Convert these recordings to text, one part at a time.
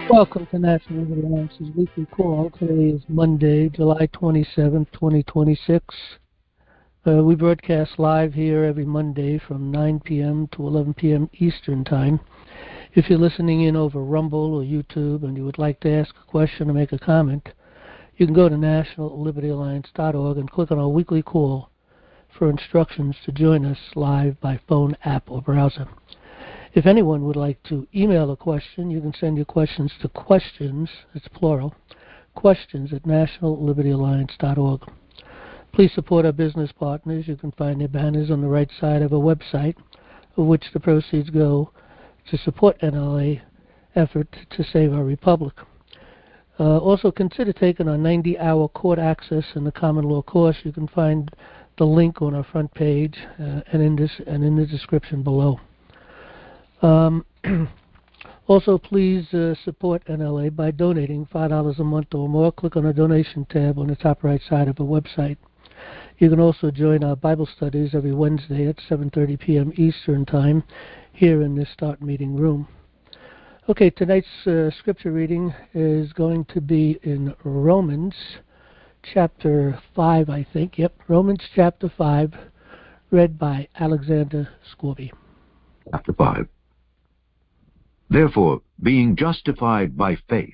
Welcome to National Liberty Alliance's weekly call. Today is Monday, July 27th, 2026. We broadcast live here every Monday from 9 p.m. to 11 p.m. Eastern Time. If you're listening in over Rumble or YouTube and you would like to ask a question or make a comment, you can go to nationallibertyalliance.org and click on our weekly call for instructions to join us live by phone, app, or browser. If anyone would like to email a question, you can send your questions to questions, it's plural, questions at nationallibertyalliance.org. Please support our business partners. You can find their banners on the right side of our website, of which the proceeds go to support NLA effort to save our republic. Also, consider taking our 90-hour court access in the common law course. You can find the link on our front page and in the description below. Also, please support NLA by donating $5 a month or more. Click on the donation tab on the top right side of our website. You can also join our Bible studies every Wednesday at 7:30 p.m. Eastern Time here in this Start Meeting room. Okay, tonight's scripture reading is going to be in Romans chapter 5, I think. Yep, Romans chapter 5, read by Alexander Scorby. Chapter 5. Therefore, being justified by faith,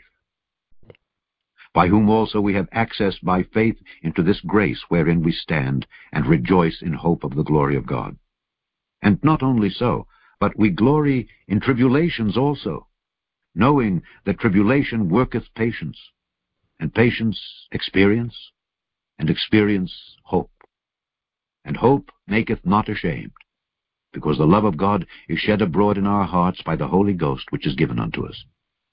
by whom also we have access by faith into this grace wherein we stand, and rejoice in hope of the glory of God. And not only so, but we glory in tribulations also, knowing that tribulation worketh patience, and patience experience, and experience hope. And hope maketh not ashamed, because the love of God is shed abroad in our hearts by the Holy Ghost which is given unto us.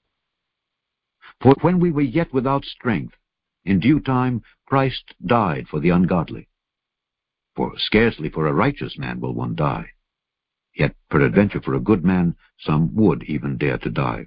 For when we were yet without strength, in due time Christ died for the ungodly. For scarcely for a righteous man will one die, yet peradventure for a good man some would even dare to die.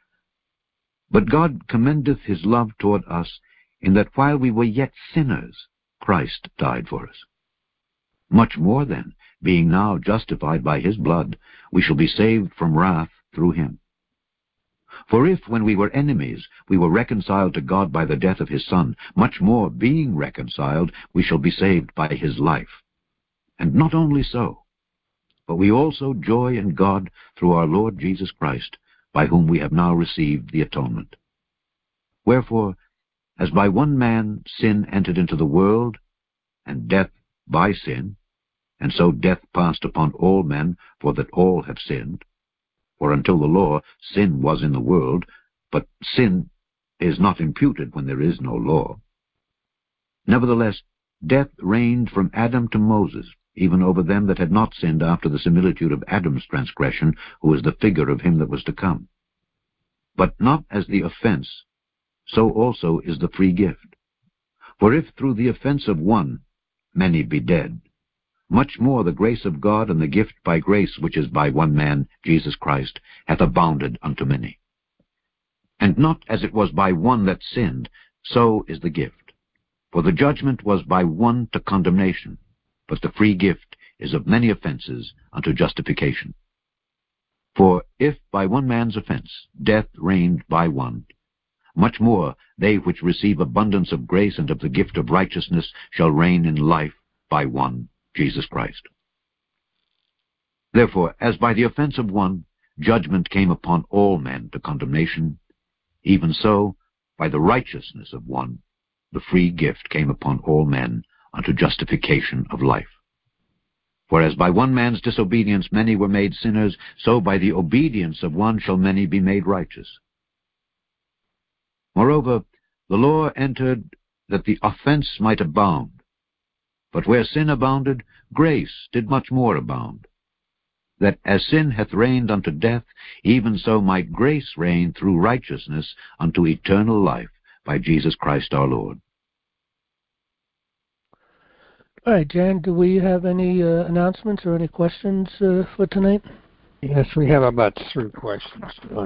But God commendeth his love toward us, in that while we were yet sinners, Christ died for us. Much more then, being now justified by his blood, we shall be saved from wrath through him. For if, when we were enemies, we were reconciled to God by the death of his Son, much more, being reconciled, we shall be saved by his life. And not only so, but we also joy in God through our Lord Jesus Christ, by whom we have now received the atonement. Wherefore, as by one man sin entered into the world, and death by sin, and so death passed upon all men, for that all have sinned. For until the law, sin was in the world, but sin is not imputed when there is no law. Nevertheless, death reigned from Adam to Moses, even over them that had not sinned after the similitude of Adam's transgression, who is the figure of him that was to come. But not as the offense, so also is the free gift. For if through the offense of one many be dead, much more the grace of God and the gift by grace, which is by one man, Jesus Christ, hath abounded unto many. And not as it was by one that sinned, so is the gift. For the judgment was by one to condemnation, but the free gift is of many offenses unto justification. For if by one man's offense death reigned by one, much more they which receive abundance of grace and of the gift of righteousness shall reign in life by one, Jesus Christ. Therefore, as by the offense of one judgment came upon all men to condemnation, even so by the righteousness of one the free gift came upon all men unto justification of life. For as by one man's disobedience many were made sinners, so by the obedience of one shall many be made righteous. Moreover, the law entered that the offense might abound. But where sin abounded, grace did much more abound, that as sin hath reigned unto death, even so might grace reign through righteousness unto eternal life by Jesus Christ our Lord. All right, Jan, do we have any announcements or any questions for tonight? Yes, we have about 3 questions.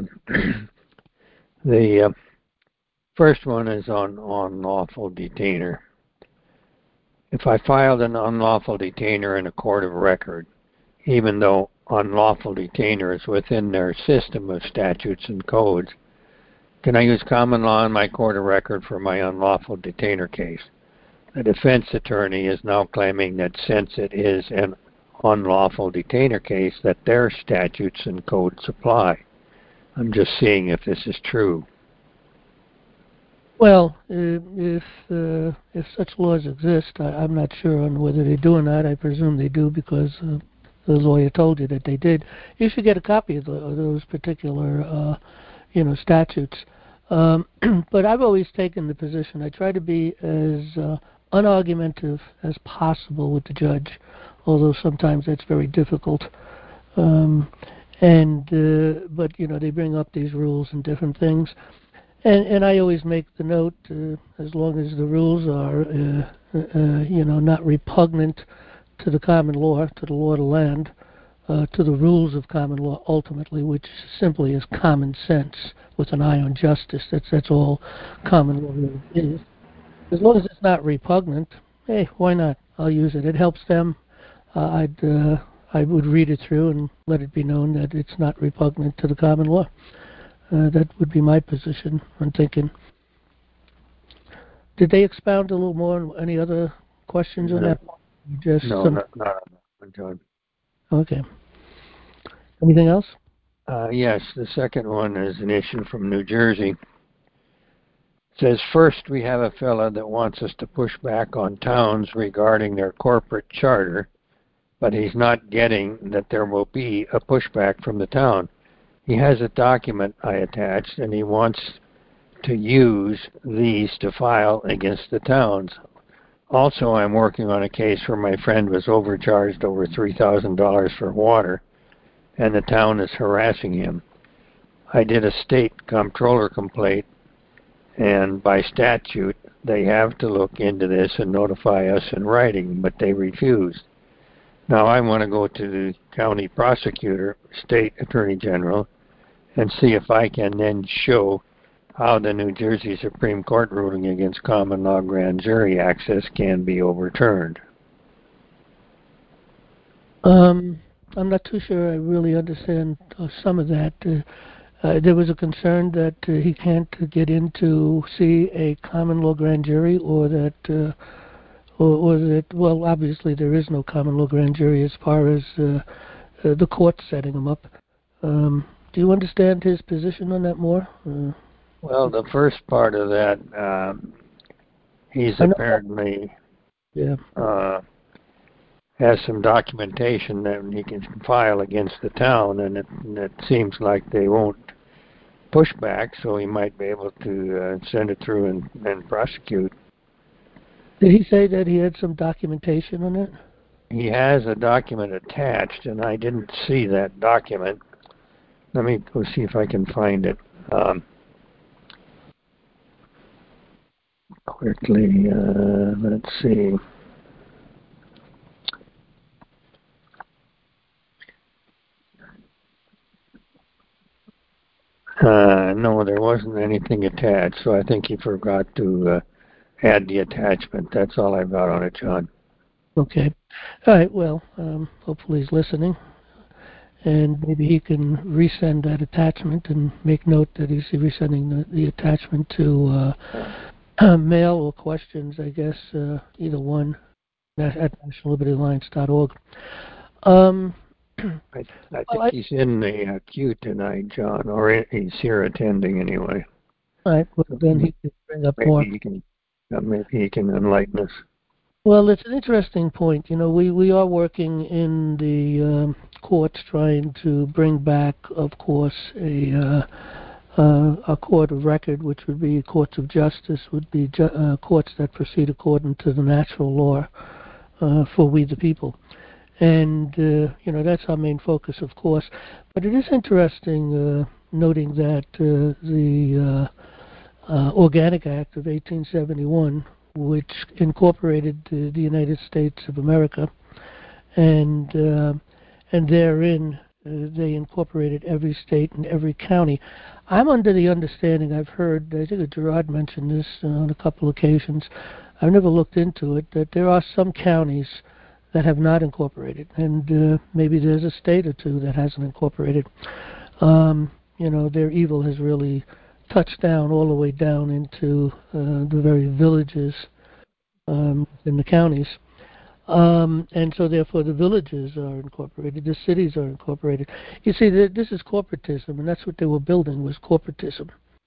The first one is on unlawful detainer. If I filed an unlawful detainer in a court of record, even though unlawful detainer is within their system of statutes and codes, Can I use common law in my court of record for my unlawful detainer case? The defense attorney is now claiming that since it is an unlawful detainer case, that their statutes and codes apply. I'm just seeing if this is true. Well, if such laws exist, I'm not sure on whether they do or not. I presume they do because the lawyer told you that they did. You should get a copy of those particular, statutes. But I've always taken the position. I try to be as unargumentative as possible with the judge, although sometimes that's very difficult. But they bring up these rules and different things. And I always make the note, as long as the rules are, not repugnant to the common law, to the law of the land, to the rules of common law ultimately, which simply is common sense with an eye on justice. That's all common law really is. As long as it's not repugnant, hey, why not? I'll use it. It helps them. I would read it through and let it be known that it's not repugnant to the common law. That would be my position on thinking. Did they expound a little more on any other questions on that? No, not on that one, John. Okay. Anything else? Yes, the second one is an issue from New Jersey. It says, first, we have a fella that wants us to push back on towns regarding their corporate charter, but he's not getting that there will be a pushback from the town. He has a document I attached, and he wants to use these to file against the towns. Also, I'm working on a case where my friend was overcharged over $3,000 for water, and the town is harassing him. I did a state comptroller complaint, and by statute, they have to look into this and notify us in writing, but they refused. Now I want to go to the county prosecutor, state attorney general, and see if I can then show how the New Jersey Supreme Court ruling against common law grand jury access can be overturned. I'm not too sure I really understand some of that. There was a concern that he can't get in to see a common law grand jury, or that, well, obviously there is no common law grand jury as far as the court setting them up. Do you understand his position on that more? Well, the first part of that, he's apparently has some documentation that he can file against the town, and it seems like they won't push back, so he might be able to send it through and prosecute. Did he say that he had some documentation on it? He has a document attached, and I didn't see that document. Let me go see if I can find it quickly. Let's see. No, there wasn't anything attached, so I think he forgot to add the attachment. That's all I've got on it, John. Okay. All right, well, hopefully he's listening. And maybe he can resend that attachment and make note that he's resending the attachment to mail or questions, I guess, either one, at nationallibertyalliance.org. I think he's in the queue tonight, John, or he's here attending anyway. All right, well, then he can bring up more. Maybe he can enlighten us. Well, it's an interesting point. We are working in the courts trying to bring back, of course, a court of record, which would be courts of justice, would be courts that proceed according to the natural law for we the people. And, that's our main focus, of course. But it is interesting noting that the Organic Act of 1871, which incorporated the United States of America, and therein they incorporated every state and every county. I'm under the understanding, I've heard, I think Gerard mentioned this on a couple occasions, I've never looked into it, that there are some counties that have not incorporated, and maybe there's a state or two that hasn't incorporated. Their evil has really touched down all the way down into the very villages in the counties. And so therefore the villages are incorporated, the cities are incorporated. You see, this is corporatism, and that's what they were building, was corporatism.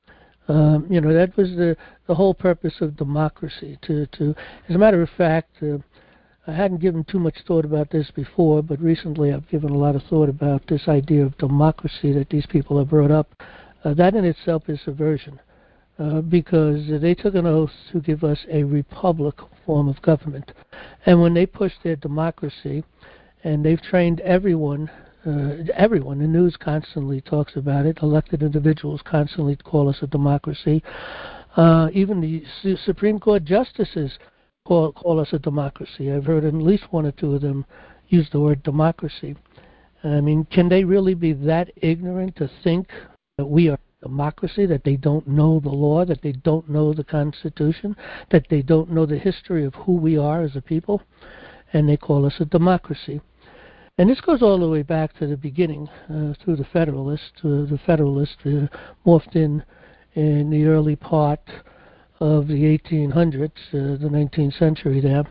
That was the whole purpose of democracy. As a matter of fact, I hadn't given too much thought about this before, but recently I've given a lot of thought about this idea of democracy that these people have brought up. That in itself is subversion, because they took an oath to give us a republic form of government. And when they pushed their democracy, and they've trained everyone, the news constantly talks about it, elected individuals constantly call us a democracy. Even the Supreme Court justices call us a democracy. I've heard at least one or two of them use the word democracy. I mean, can they really be that ignorant to think that we are a democracy, that they don't know the law, that they don't know the Constitution, that they don't know the history of who we are as a people, and they call us a democracy? And this goes all the way back to the beginning, through the Federalists. The Federalists morphed in the early part of the 1800s, the 19th century there,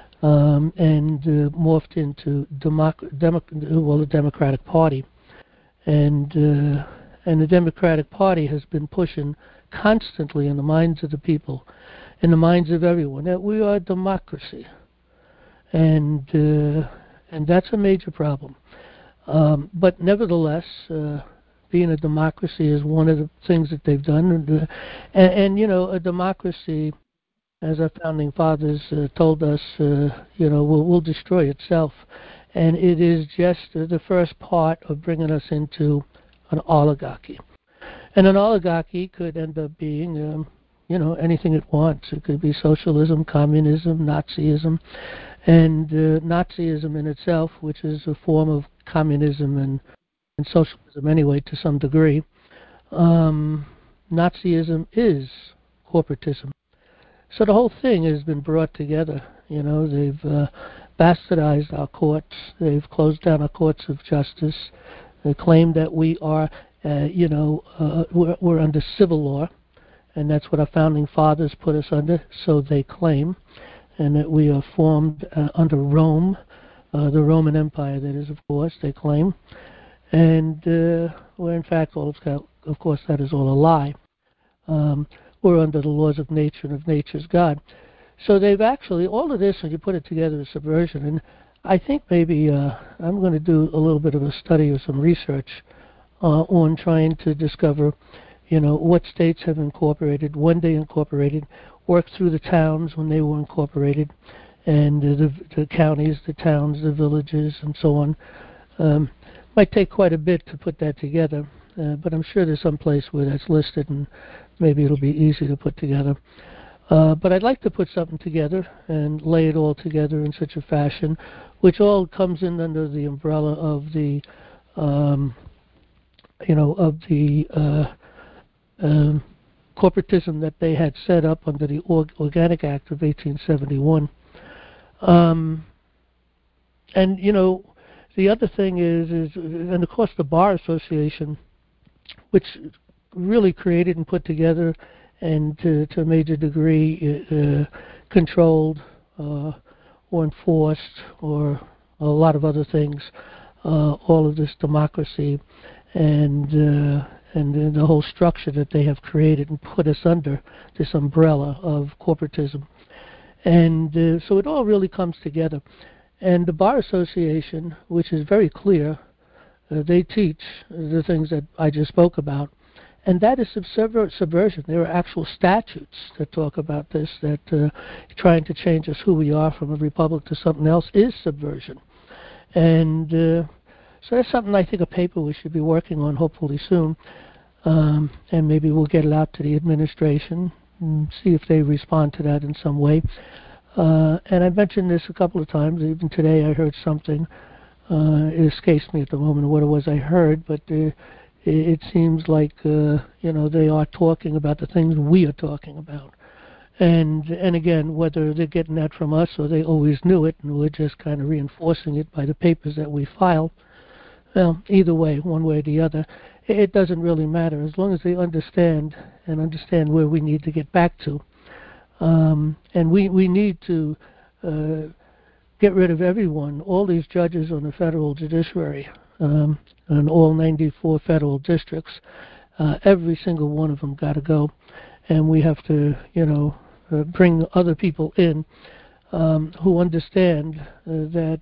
and morphed into the Democratic Party. And the Democratic Party has been pushing constantly in the minds of the people, in the minds of everyone, that we are a democracy. And that's a major problem. But nevertheless, being a democracy is one of the things that they've done. And a democracy, as our founding fathers told us, will destroy itself. And it is just the first part of bringing us into an oligarchy. And an oligarchy could end up being, anything it wants. It could be socialism, communism, Nazism. And Nazism in itself, which is a form of communism and socialism anyway to some degree, Nazism is corporatism. So the whole thing has been brought together. They've bastardized our courts. They've closed down our courts of justice. They claim that we are, we're under civil law, and that's what our founding fathers put us under, so they claim, and that we are formed under Rome, the Roman Empire, that is, of course, they claim. And where in fact, of course, that is all a lie. We're under the laws of nature and of nature's God. So they've actually, all of this, when you put it together, is subversion. And I think maybe I'm going to do a little bit of a study or some research on trying to discover, what states have incorporated, when they incorporated, work through the towns when they were incorporated, and the counties, the towns, the villages, and so on. Might take quite a bit to put that together, but I'm sure there's some place where that's listed, and maybe it'll be easy to put together. But I'd like to put something together and lay it all together in such a fashion, which all comes in under the umbrella of the, corporatism that they had set up under the Organic Act of 1871. And the other thing is, and of course the Bar Association, which really created and put together and to a major degree controlled or enforced, or a lot of other things, all of this democracy and the whole structure that they have created and put us under this umbrella of corporatism. And so it all really comes together. And the Bar Association, which is very clear, they teach the things that I just spoke about. And that is subversion. There are actual statutes that talk about this, that trying to change us who we are from a republic to something else is subversion. And so that's something I think a paper we should be working on hopefully soon. And maybe we'll get it out to the administration and see if they respond to that in some way. And I mentioned this a couple of times. Even today I heard something. It escapes me at the moment what it was I heard, but it seems like they are talking about the things we are talking about. And again, whether they're getting that from us or they always knew it and we're just kind of reinforcing it by the papers that we file, well, either way, one way or the other, it doesn't really matter as long as they understand where we need to get back to. And we need to get rid of everyone, all these judges on the federal judiciary, and all 94 federal districts. Every single one of them got to go, and we have to, bring other people in who understand that,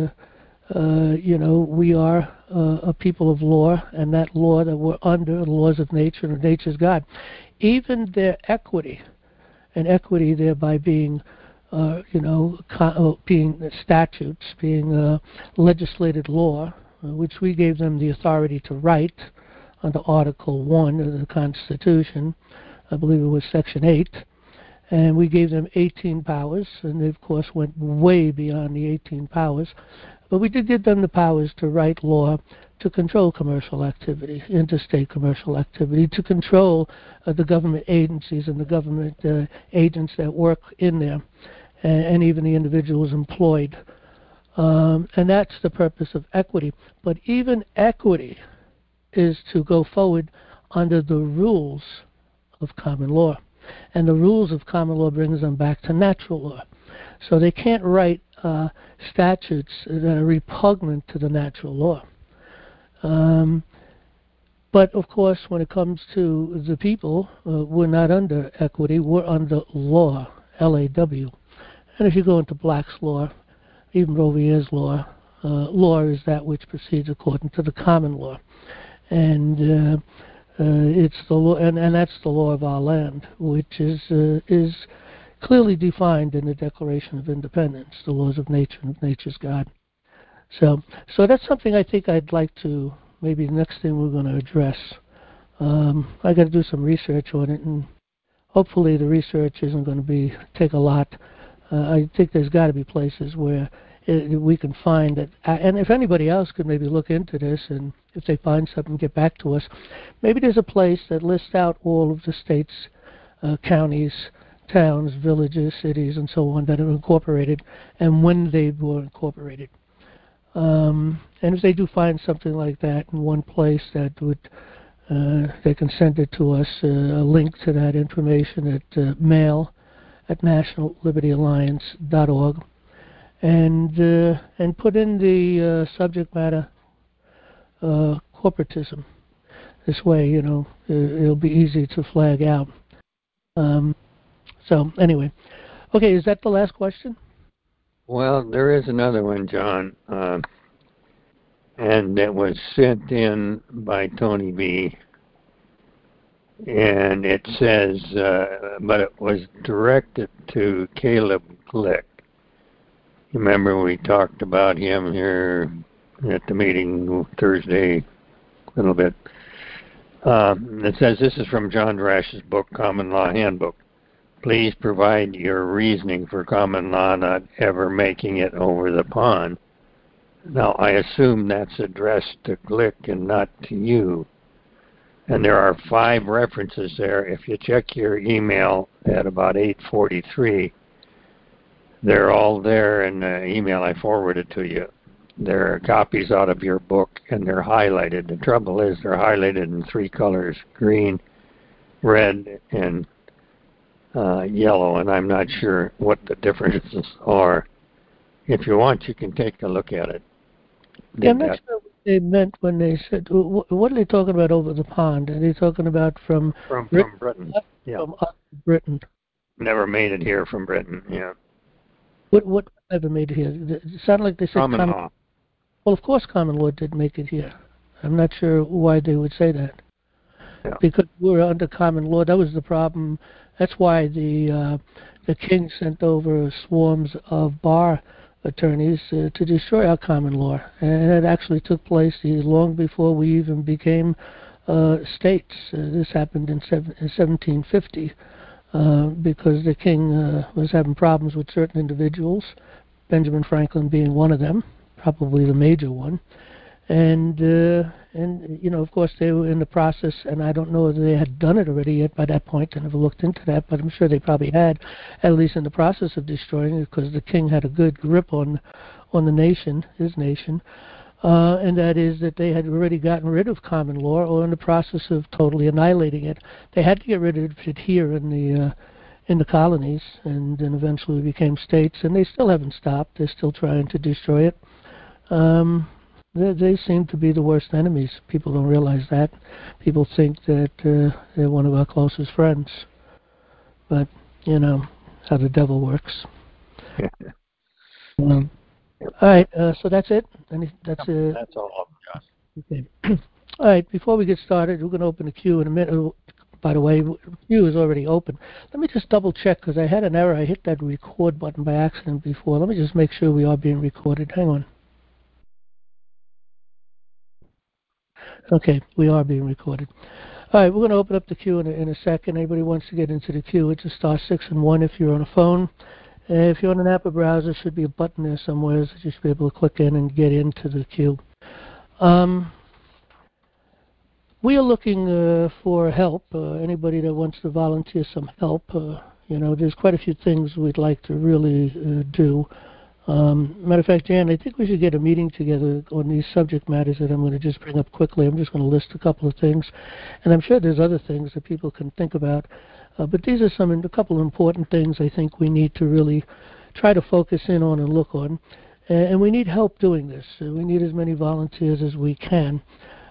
we are a people of law, and that law that we're under, the laws of nature and nature's God. Even their equity, and equity thereby being, being statutes, being legislated law, which we gave them the authority to write under Article 1 of the Constitution. I believe it was Section 8. And we gave them 18 powers, and they, of course, went way beyond the 18 powers. But we did give them the powers to write law to control commercial activity, interstate commercial activity, to control the government agencies and the government agents that work in there, and even the individuals employed. And that's the purpose of equity. But even equity is to go forward under the rules of common law. And the rules of common law brings them back to natural law. So they can't write statutes that are repugnant to the natural law. But, of course, when it comes to the people, we're not under equity. We're under law, L-A-W. And if you go into Black's law, even Rovier's law, law is that which proceeds according to the common law. And it's the law, and that's the law of our land, which is clearly defined in the Declaration of Independence, the laws of nature and of nature's God. So that's something I think I'd like to, maybe the next thing we're going to address. I got to do some research on it, and hopefully the research isn't going to take a lot. I think there's got to be places where we can find that, and if anybody else could maybe look into this, and if they find something, get back to us. Maybe there's a place that lists out all of the states, counties, towns, villages, cities, and so on that are incorporated, and when they were incorporated. And if they do find something like that in one place, that would they can send it to us, a link to that information at mail@nationallibertyalliance.org, and put in the subject matter corporatism. This way, it'll be easy to flag out. So anyway, okay, is that the last question? Well, there is another one, John, and it was sent in by Tony B. And it says, but it was directed to Caleb Glick. You remember we talked about him here at the meeting Thursday a little bit. It says, this is from John Drash's book, Common Law Handbook. Please provide your reasoning for common law not ever making it over the pond. Now, I assume that's addressed to Glick and not to you. And there are 5 references there. If you check your email at about 8:43, they're all there in the email I forwarded to you. There are copies out of your book, and they're highlighted. The trouble is they're highlighted in 3 colors, green, red, and yellow, and I'm not sure what the differences are. If you want, you can take a look at it. Yeah, I'm not sure what they meant when they said, what are they talking about over the pond? Are they talking about from Britain? Yeah. From Britain. Never made it here from Britain, yeah. What ever made it here? It sounded like they said common law. Well, of course common law did make it here. I'm not sure why they would say that. Yeah. Because we're under common law. That was the problem. That's why the king sent over swarms of bar attorneys to destroy our common law. And it actually took place long before we even became states. This happened in 1750 because the king was having problems with certain individuals, Benjamin Franklin being one of them, probably the major one. And of course, they were in the process, and I don't know if they had done it already yet by that point. I never looked into that, but I'm sure they probably had, at least in the process of destroying it, because the king had a good grip on the nation, his nation. and that is that they had already gotten rid of common law or in the process of totally annihilating it. They had to get rid of it here in the colonies, and then eventually became states, and they still haven't stopped. They're still trying to destroy it. They seem to be the worst enemies. People don't realize that. People think that they're one of our closest friends. But, how the devil works. All right, so that's it? That's all, John. Okay. All right, before we get started, we're going to open the queue in a minute. Oh, by the way, the queue is already open. Let me just double check, because I had an error. I hit that record button by accident before. Let me just make sure we are being recorded. Hang on. Okay, we are being recorded. All right, we're going to open up the queue in a second. Anybody wants to get into the queue, it's a *6 and 1 if you're on a phone. If you're on an app or browser, there should be a button there somewhere that you should be able to click in and get into the queue. We are looking for help. Anybody that wants to volunteer some help, there's quite a few things we'd like to really do. Matter of fact, Jan, I think we should get a meeting together on these subject matters that I'm going to just bring up quickly. I'm just going to list a couple of things, and I'm sure there's other things that people can think about. But these are a couple of important things I think we need to really try to focus in on and look on. And we need help doing this. We need as many volunteers as we can.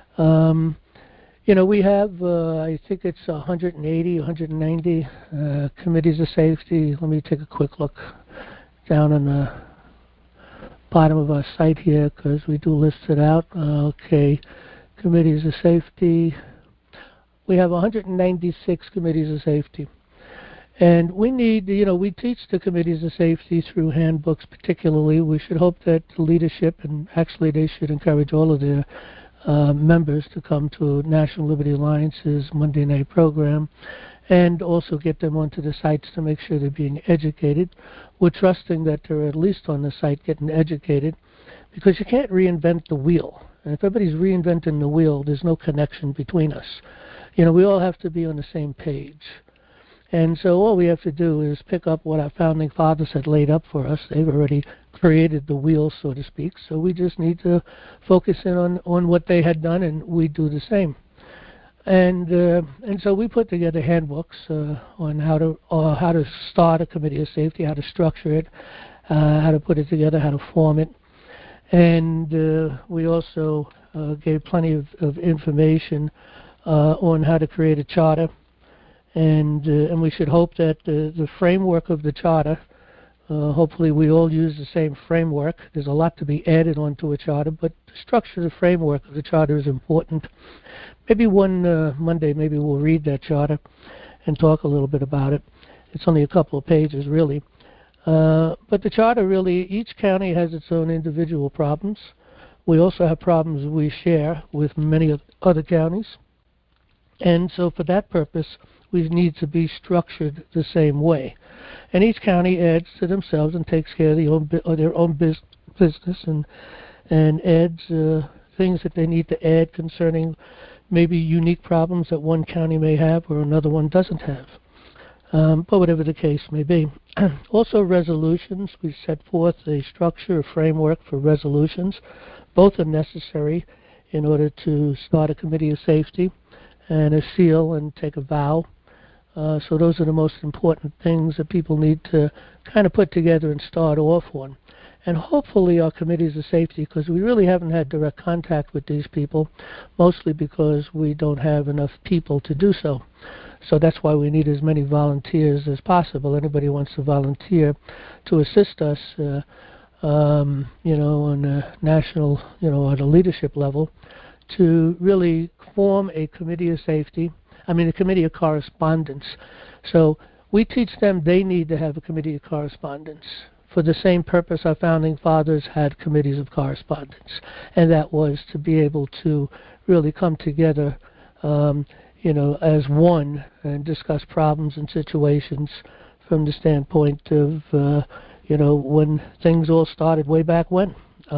We have, I think it's 180, 190 committees of safety. Let me take a quick look down on the bottom of our site here, because we do list it out. Okay, committees of safety. We have 196 committees of safety. And we need, we teach the committees of safety through handbooks particularly. We should hope that the leadership, and actually they should encourage all of their members to come to National Liberty Alliance's Monday night program, and also get them onto the sites to make sure they're being educated. We're trusting that they're at least on the site getting educated, because you can't reinvent the wheel. And if everybody's reinventing the wheel, there's no connection between us. We all have to be on the same page. And so all we have to do is pick up what our founding fathers had laid up for us. They've already created the wheel, so to speak. So we just need to focus in on what they had done, and we do the same. And so we put together handbooks on how to start a committee of safety, how to structure it, how to put it together, how to form it. And we also gave plenty of information on how to create a charter. And we should hope that the framework of the charter, hopefully we all use the same framework. There's a lot to be added onto a charter, but the structure, the framework of the charter is important. Maybe one Monday, maybe we'll read that charter and talk a little bit about it. It's only a couple of pages, really. But the charter really, each county has its own individual problems. We also have problems we share with many other counties. And so for that purpose, we need to be structured the same way. And each county adds to themselves and takes care of their own business and adds things that they need to add concerning maybe unique problems that one county may have or another one doesn't have. But whatever the case may be. Also resolutions, we set forth a structure, a framework for resolutions. Both are necessary in order to start a committee of safety, and a seal and take a vow. So those are the most important things that people need to kind of put together and start off on. And hopefully our committees of safety, because we really haven't had direct contact with these people, mostly because we don't have enough people to do so. So that's why we need as many volunteers as possible. Anybody who wants to volunteer to assist us, on a national, at a leadership level, to really form a committee of safety, a committee of correspondence. So we teach them they need to have a committee of correspondence. For the same purpose our founding fathers had committees of correspondence, and that was to be able to really come together, as one and discuss problems and situations from the standpoint of, when things all started way back when.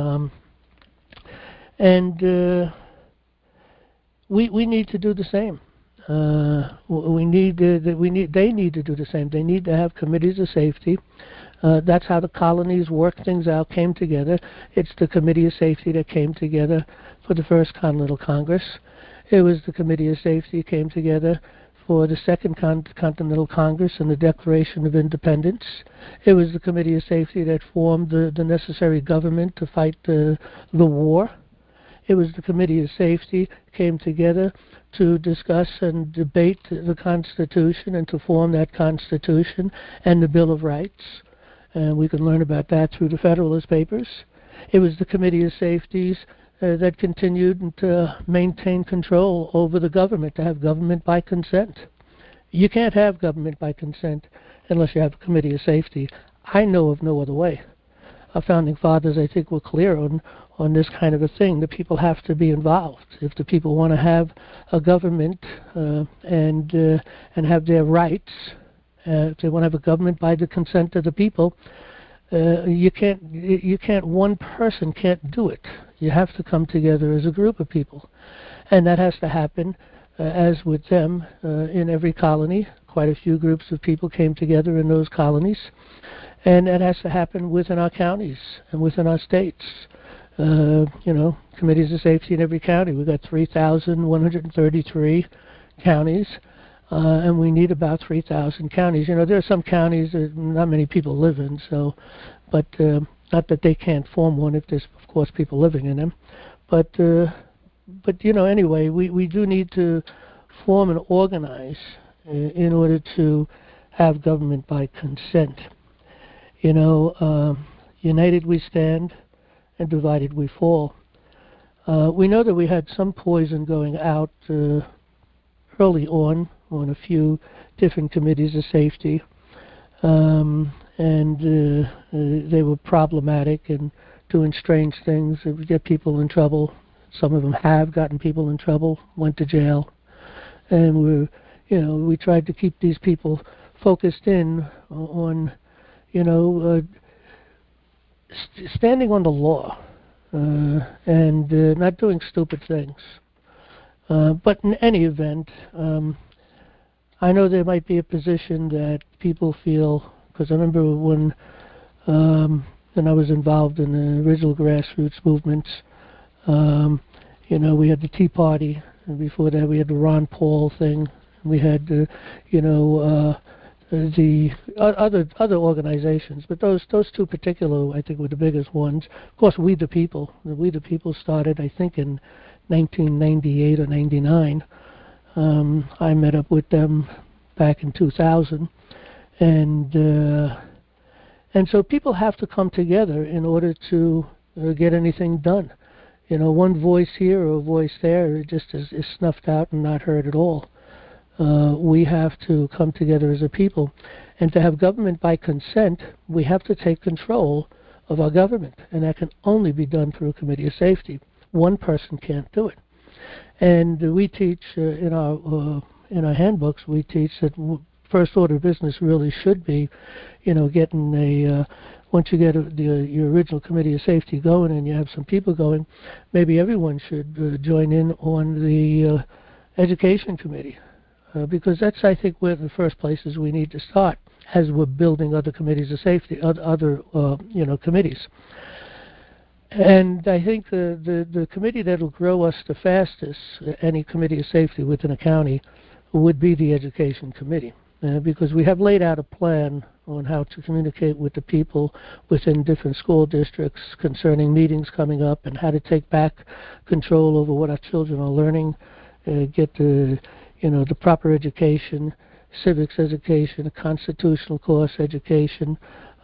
We need to do the same. They need to do the same. They need to have committees of safety. That's how the colonies worked things out, came together. It's the Committee of Safety that came together for the First Continental Congress. It was the Committee of Safety that came together for the Second Continental Congress and the Declaration of Independence. It was the Committee of Safety that formed the necessary government to fight the war. It was the Committee of Safety came together to discuss and debate the Constitution and to form that Constitution and the Bill of Rights. And we can learn about that through the Federalist Papers. It was the Committee of Safeties that continued to maintain control over the government, to have government by consent. You can't have government by consent unless you have a Committee of Safety. I know of no other way. Our founding fathers, I think, were clear on this kind of a thing. The people have to be involved. If the people want to have a government and have their rights, if they want to have a government by the consent of the people, you can't. One person can't do it. You have to come together as a group of people, and that has to happen. As with them, in every colony, quite a few groups of people came together in those colonies, and that has to happen within our counties and within our states. Committees of safety in every county. We've got 3,133 counties, and we need about 3,000 counties. There are some counties that not many people live in, but not that they can't form one if there's, of course, people living in them. But anyway, we do need to form and organize in order to have government by consent. United we stand, and divided we fall. We know that we had some poison going out early on a few different committees of safety, and they were problematic and doing strange things that would get people in trouble. Some of them have gotten people in trouble, went to jail, and we tried to keep these people focused in on, standing on the law and not doing stupid things. But in any event, I know there might be a position that people feel, because I remember when I was involved in the original grassroots movements, we had the Tea Party, and before that we had the Ron Paul thing. We had, the other organizations, but those two particular, I think, were the biggest ones. Of course, We the People. The We the People started, I think, in 1998 or 99. I met up with them back in 2000, and so people have to come together in order to get anything done. One voice here or a voice there just is snuffed out and not heard at all. We have to come together as a people, and to have government by consent, we have to take control of our government, and that can only be done through a Committee of Safety. One person can't do it. And we teach in our handbooks, we teach that first order of business really should be, getting once you get your original Committee of Safety going and you have some people going, maybe everyone should join in on the Education Committee, because that's, I think, where the first places we need to start as we're building other committees of safety, other committees. And I think the committee that will grow us the fastest, any committee of safety within a county, would be the Education Committee, because we have laid out a plan on how to communicate with the people within different school districts concerning meetings coming up and how to take back control over what our children are learning, get the proper education, civics education, constitutional course education,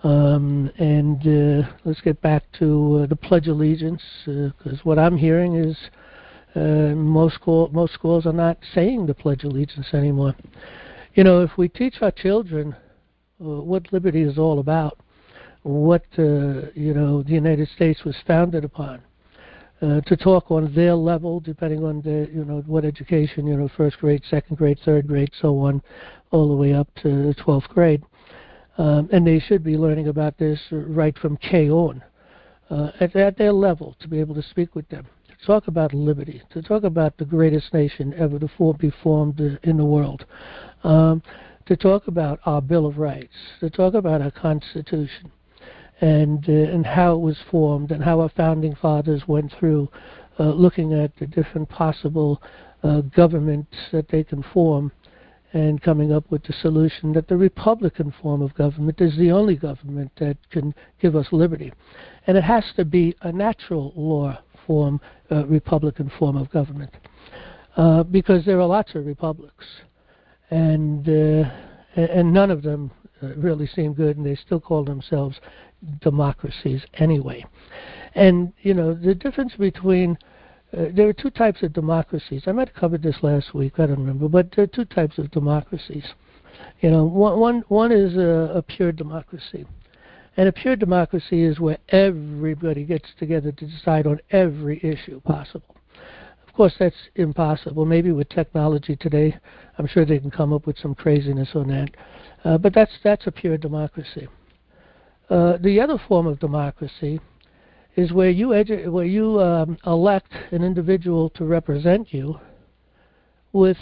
and let's get back to the Pledge of Allegiance, because what I'm hearing is most schools are not saying the Pledge of Allegiance anymore. If we teach our children what liberty is all about, what the United States was founded upon, to talk on their level, depending on what education, first grade, second grade, third grade, so on, all the way up to 12th grade. And they should be learning about this right from K on, at their level, to be able to speak with them, to talk about liberty, to talk about the greatest nation ever to be formed in the world, to talk about our Bill of Rights, to talk about our Constitution, and how it was formed, and how our founding fathers went through looking at the different possible governments that they can form, and coming up with the solution that the Republican form of government is the only government that can give us liberty. And it has to be a natural law form, Republican form of government, because there are lots of republics, and none of them really seem good, and they still call themselves democracies anyway. And, you know, the difference between there are two types of democracies. I might have covered this last week, I don't remember, but there are two types of democracies. You know, one is a pure democracy. And a pure democracy is where everybody gets together to decide on every issue possible. Of course, that's impossible. Maybe with technology today, I'm sure they can come up with some craziness on that. But that's a pure democracy. The other form of democracy is where you elect an individual to represent you with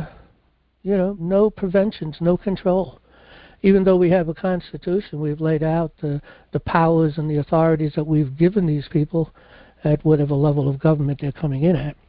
no preventions, no control. Even though we have a constitution, we've laid out the powers and the authorities that we've given these people at whatever level of government they're coming in at.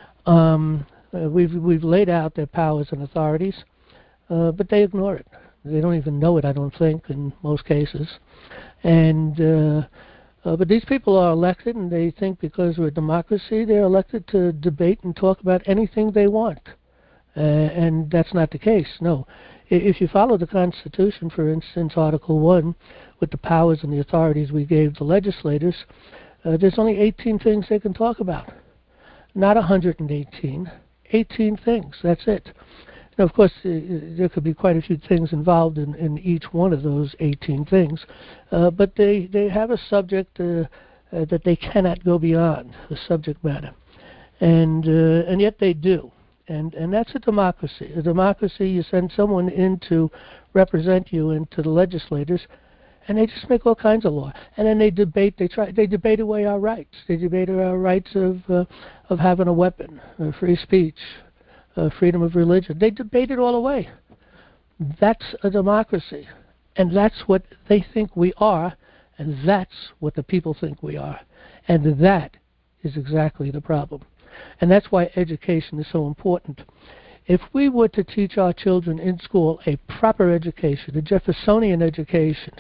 We've laid out their powers and authorities, but they ignore it. They don't even know it, I don't think, in most cases. And but these people are elected, and they think because we're a democracy, they're elected to debate and talk about anything they want. And that's not the case, no. If you follow the Constitution, for instance, Article 1, with the powers and the authorities we gave the legislators, there's only 18 things they can talk about. Not 118, 18 things, that's it. Now, of course, there could be quite a few things involved in each one of those 18 things, but they have a subject that they cannot go beyond, the subject matter. And yet they do. And that's a democracy. A democracy, you send someone in to represent you into the legislators, and they just make all kinds of law. And then they debate away our rights. They debate our rights of having a weapon, free speech, freedom of religion. They debate it all away. That's a democracy. And that's what they think we are, and that's what the people think we are. And that is exactly the problem. And that's why education is so important. If we were to teach our children in school a proper education, a Jeffersonian education,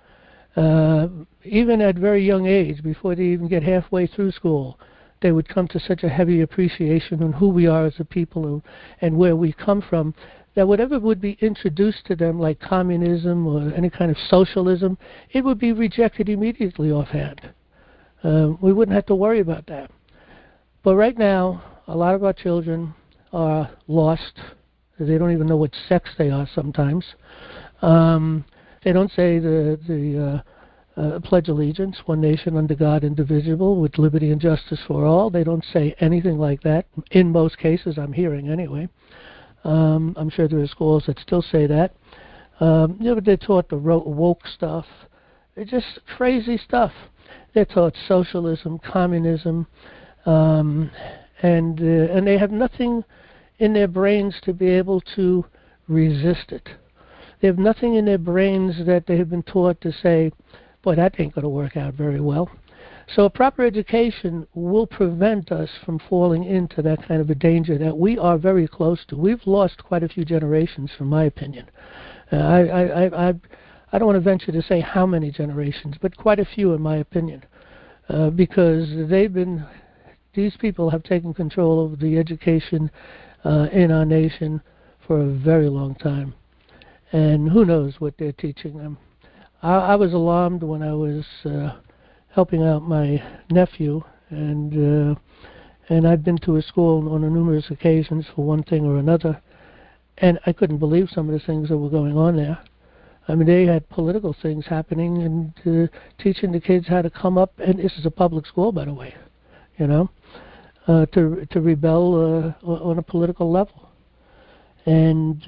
even at very young age, before they even get halfway through school, they would come to such a heavy appreciation on who we are as a people and where we come from, that whatever would be introduced to them, like communism or any kind of socialism, it would be rejected immediately offhand. We wouldn't have to worry about that. But right now, a lot of our children are lost. They don't even know what sex they are sometimes. They don't say the Pledge Allegiance, one nation under God, indivisible, with liberty and justice for all. They don't say anything like that. In most cases, I'm hearing anyway. I'm sure there are schools that still say that. But they're taught the woke stuff. It's just crazy stuff. They're taught socialism, communism, and they have nothing in their brains to be able to resist it. They have nothing in their brains that they have been taught to say, boy, that ain't going to work out very well. So a proper education will prevent us from falling into that kind of a danger that we are very close to. We've lost quite a few generations, from my opinion. I don't want to venture to say how many generations, but quite a few, in my opinion, because these people have taken control of the education in our nation for a very long time. And who knows what they're teaching them. I was alarmed when I was helping out my nephew, and I'd been to a school on numerous occasions for one thing or another, and I couldn't believe some of the things that were going on there. I mean, they had political things happening and teaching the kids how to come up, and this is a public school, by the way, to rebel on a political level. And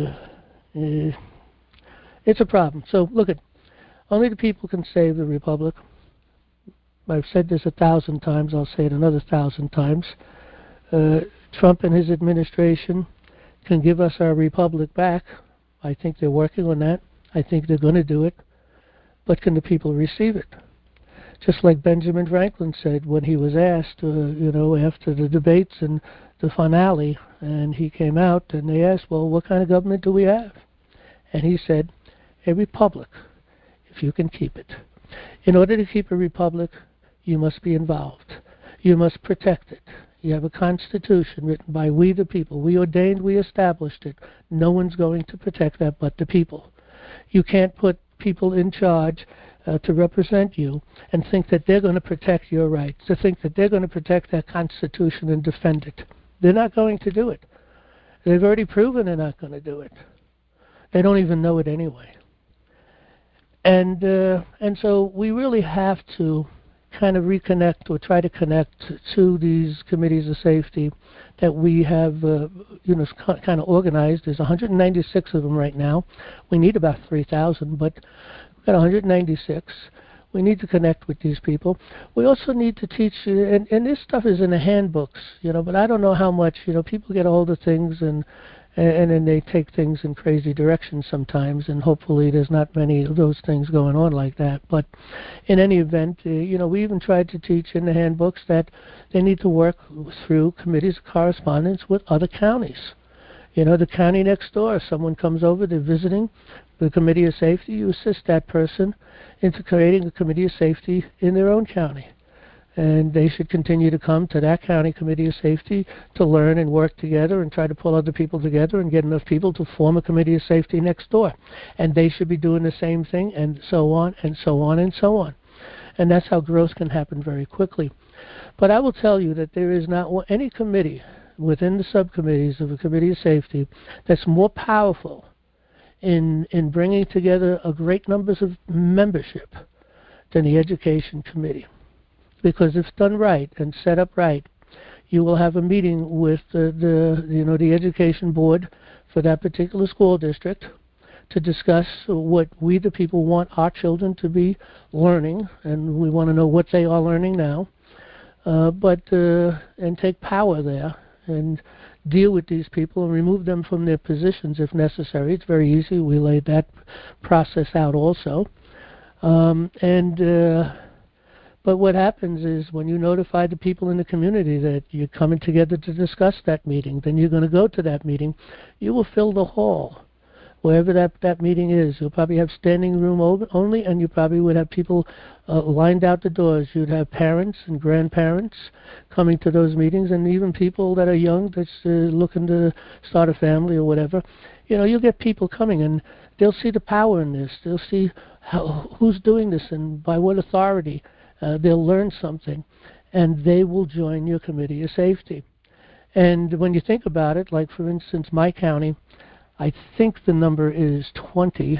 it's a problem. So look, only the people can save the republic. I've said this 1,000 times. I'll say it another 1,000 times. Trump and his administration can give us our republic back. I think they're working on that. I think they're going to do it. But can the people receive it? Just like Benjamin Franklin said when he was asked, after the debates and the finale, and he came out and they asked, well, what kind of government do we have? And he said, a republic, if you can keep it. In order to keep a republic, you must be involved. You must protect it. You have a constitution written by we the people. We ordained, we established it. No one's going to protect that but the people. You can't put people in charge to represent you and think that they're going to protect your rights, to think that they're going to protect that constitution and defend it. They're not going to do it. They've already proven they're not going to do it. They don't even know it anyway. And so we really have to kind of reconnect or try to connect to these committees of safety that we have, kind of organized. There's 196 of them right now. We need about 3,000, but we've got 196. We need to connect with these people. We also need to teach, and this stuff is in the handbooks, but I don't know how much, people get a hold of things and then they take things in crazy directions sometimes, and hopefully there's not many of those things going on like that. But in any event, we even tried to teach in the handbooks that they need to work through committees of correspondence with other counties. The county next door, if someone comes over, they're visiting the Committee of Safety, you assist that person into creating a Committee of Safety in their own county. And they should continue to come to that county Committee of Safety to learn and work together and try to pull other people together and get enough people to form a Committee of Safety next door. And they should be doing the same thing, and so on, and so on, and so on. And that's how growth can happen very quickly. But I will tell you that there is not any committee within the subcommittees of a Committee of Safety that's more powerful in bringing together a great numbers of membership than the Education Committee. Because if done right and set up right, you will have a meeting with the education board for that particular school district to discuss what we the people want our children to be learning, and we want to know what they are learning now, and take power there and deal with these people and remove them from their positions if necessary. It's very easy. We laid that process out also. But what happens is when you notify the people in the community that you're coming together to discuss that meeting, then you're going to go to that meeting. You will fill the hall, wherever that meeting is. You'll probably have standing room only, and you probably would have people lined out the doors. You'd have parents and grandparents coming to those meetings, and even people that are young that's looking to start a family or whatever. You'll get people coming, and they'll see the power in this. They'll see who's doing this and by what authority. They'll learn something, and they will join your Committee of Safety. And when you think about it, like for instance, my county, I think the number is 20,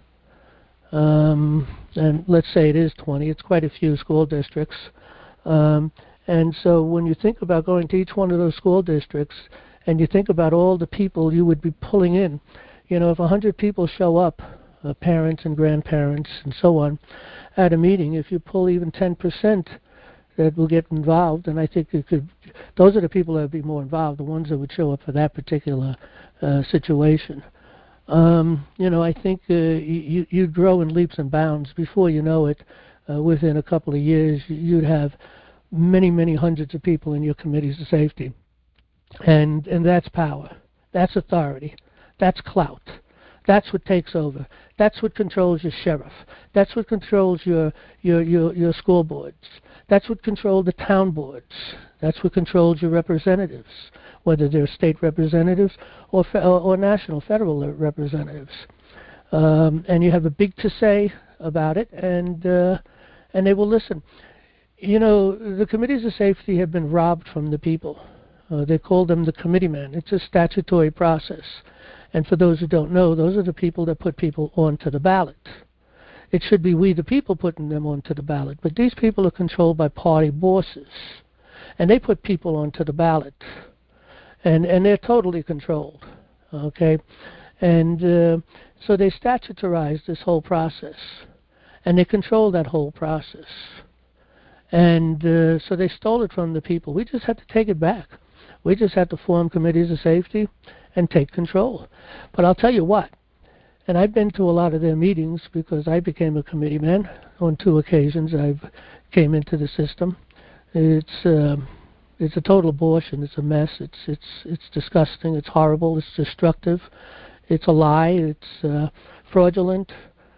and let's say it is 20. It's quite a few school districts. And so when you think about going to each one of those school districts, and you think about all the people you would be pulling in, if 100 people show up, parents and grandparents and so on, at a meeting, if you pull even 10% that will get involved, and I think those are the people that would be more involved, the ones that would show up for that particular situation. I think you'd grow in leaps and bounds. Before you know it, within a couple of years, you'd have many, many hundreds of people in your committees of safety. And that's power. That's authority. That's clout. That's what takes over. That's what controls your sheriff. That's what controls your school boards. That's what controls the town boards. That's what controls your representatives, whether they're state representatives or national, federal representatives. And you have a big to say about it, and they will listen. The committees of safety have been robbed from the people. They call them the committeemen. It's a statutory process. And for those who don't know, those are the people that put people onto the ballot. It should be we the people putting them onto the ballot. But these people are controlled by party bosses. And they put people onto the ballot. And they're totally controlled. Okay? And so they statutorize this whole process. And they control that whole process. And so they stole it from the people. We just had to take it back. We just had to form committees of safety and take control. But I'll tell you what, And I've been to a lot of their meetings because I became a committee man on 2 occasions. I've came into the system. It's a total abortion. It's a mess. It's disgusting. It's horrible. It's destructive. It's a lie. It's fraudulent.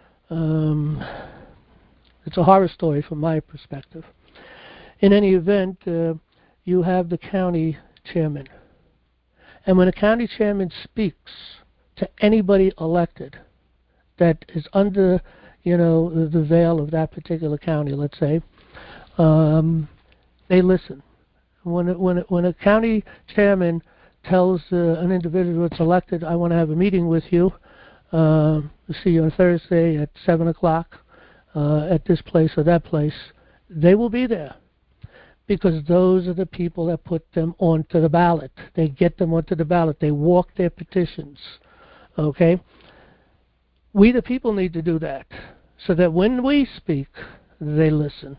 It's a horror story from my perspective. In any event, you have the county chairman. And when a county chairman speaks to anybody elected that is under, the veil of that particular county, let's say, they listen. When a county chairman tells an individual that's elected, I want to have a meeting with you, see you on Thursday at 7 o'clock at this place or that place, they will be there. Because those are the people that put them onto the ballot. They get them onto the ballot. They walk their petitions. Okay? We, the people, need to do that so that when we speak, they listen.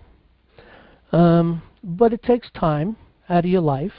But it takes time out of your life.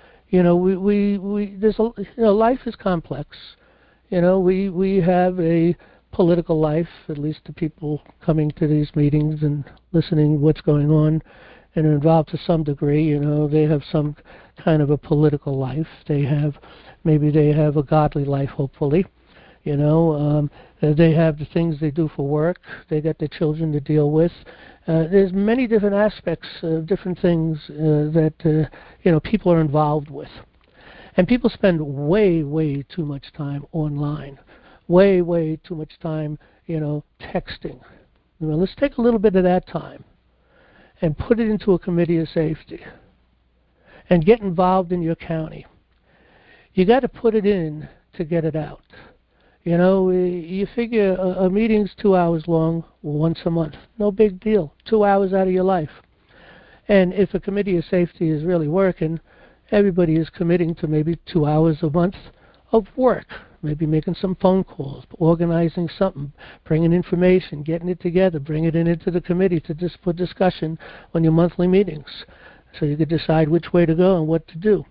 Life is complex. We have a political life, at least the people coming to these meetings and listening what's going on and are involved to some degree. They have some kind of a political life. Maybe they have a godly life, hopefully. They have the things they do for work. They got their children to deal with. There's many different aspects of different things that people are involved with. And people spend way, way too much time online. Way, way too much time, texting. Let's take a little bit of that time and put it into a committee of safety and get involved in your county. You got to put it in to get it out. You figure a meeting's 2 hours long once a month. No big deal. 2 hours out of your life. And if a committee of safety is really working, everybody is committing to maybe 2 hours a month of work. Maybe making some phone calls, organizing something, bringing information, getting it together, bringing it into the committee for discussion on your monthly meetings, so you could decide which way to go and what to do.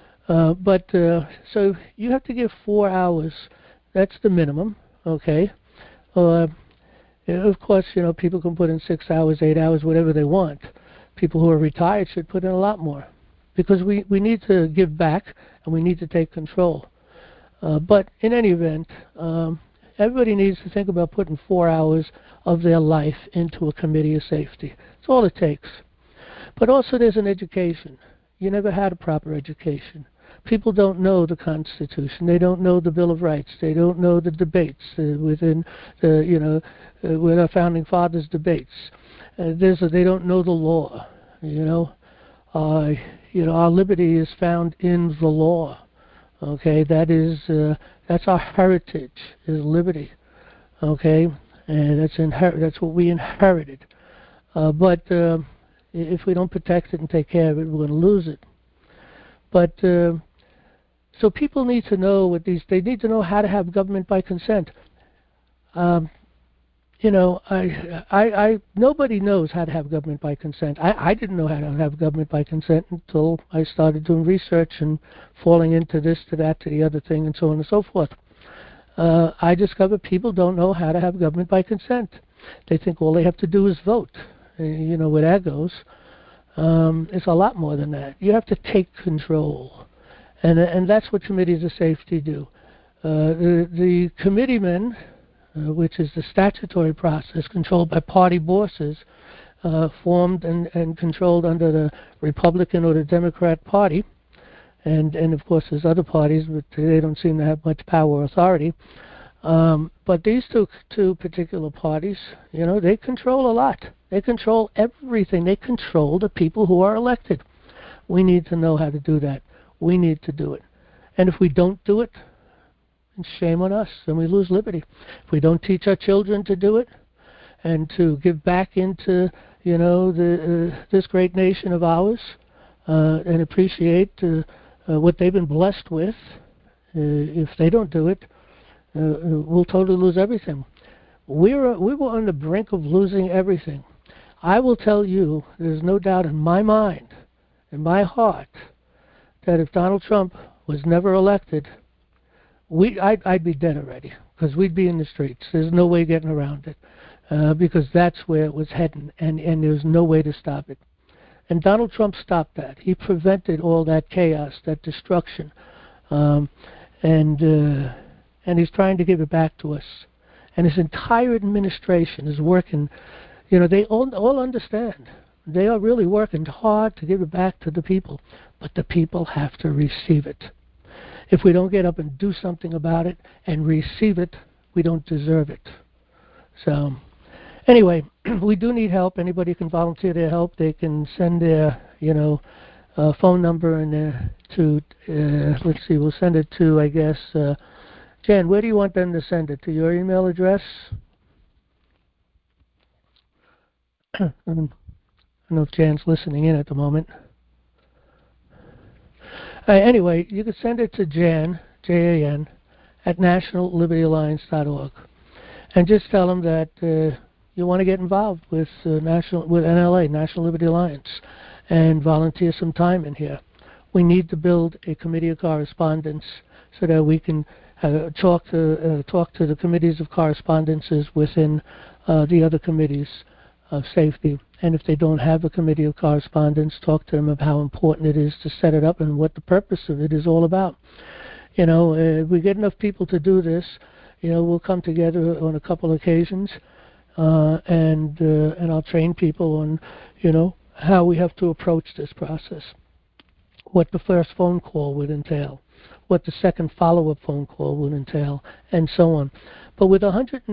So you have to give 4 hours. That's the minimum, okay? Of course, people can put in 6 hours, 8 hours, whatever they want. People who are retired should put in a lot more because we need to give back and we need to take control. But in any event, everybody needs to think about putting 4 hours of their life into a committee of safety. That's all it takes. But also there's an education. You never had a proper education. People don't know the Constitution. They don't know the Bill of Rights. They don't know the debates within with our founding fathers' debates. They don't know the law. Our liberty is found in the law. Okay, that's our heritage, is liberty. Okay, and that's what we inherited. But if we don't protect it and take care of it, we're going to lose it. But so people need to know they need to know how to have government by consent. Nobody knows how to have government by consent. I didn't know how to have government by consent until I started doing research and falling into this, to that, to the other thing, and so on and so forth. I discovered people don't know how to have government by consent. They think all they have to do is vote. Where that goes. It's a lot more than that. You have to take control. And that's what committees of safety do. The committeemen, which is the statutory process controlled by party bosses, formed and controlled under the Republican or the Democrat Party. And of course there's other parties, but they don't seem to have much power or authority. But these two particular parties, they control a lot. They control everything. They control the people who are elected. We need to know how to do that. We need to do it. And if we don't do it, shame on us, then we lose liberty. If we don't teach our children to do it and to give back into, this great nation of ours and appreciate what they've been blessed with, if they don't do it, we'll totally lose everything. We were on the brink of losing everything. I will tell you, there's no doubt in my mind, in my heart, that if Donald Trump was never elected, I'd be dead already, because we'd be in the streets. There's no way getting around it, because that's where it was heading, and there's no way to stop it. And Donald Trump stopped that. He prevented all that chaos, that destruction, and he's trying to give it back to us. And his entire administration is working. They all understand. They are really working hard to give it back to the people, but the people have to receive it. If we don't get up and do something about it and receive it, we don't deserve it. So, anyway, we do need help. Anybody can volunteer their help. They can send their, phone number and to, let's see, we'll send it to, I guess, Jan, where do you want them to send it? To your email address? I don't know if Jan's listening in at the moment. Anyway, you can send it to Jan, Jan, at nationallibertyalliance.org. And just tell them that you want to get involved with NLA, National Liberty Alliance, and volunteer some time in here. We need to build a committee of correspondence so that we can talk to the committees of correspondences within the other committees of safety. And if they don't have a committee of correspondence, talk to them about how important it is to set it up and what the purpose of it is all about. If we get enough people to do this, we'll come together on a couple occasions, and I'll train people on, how we have to approach this process, what the first phone call would entail, what the second follow-up phone call would entail, and so on. But with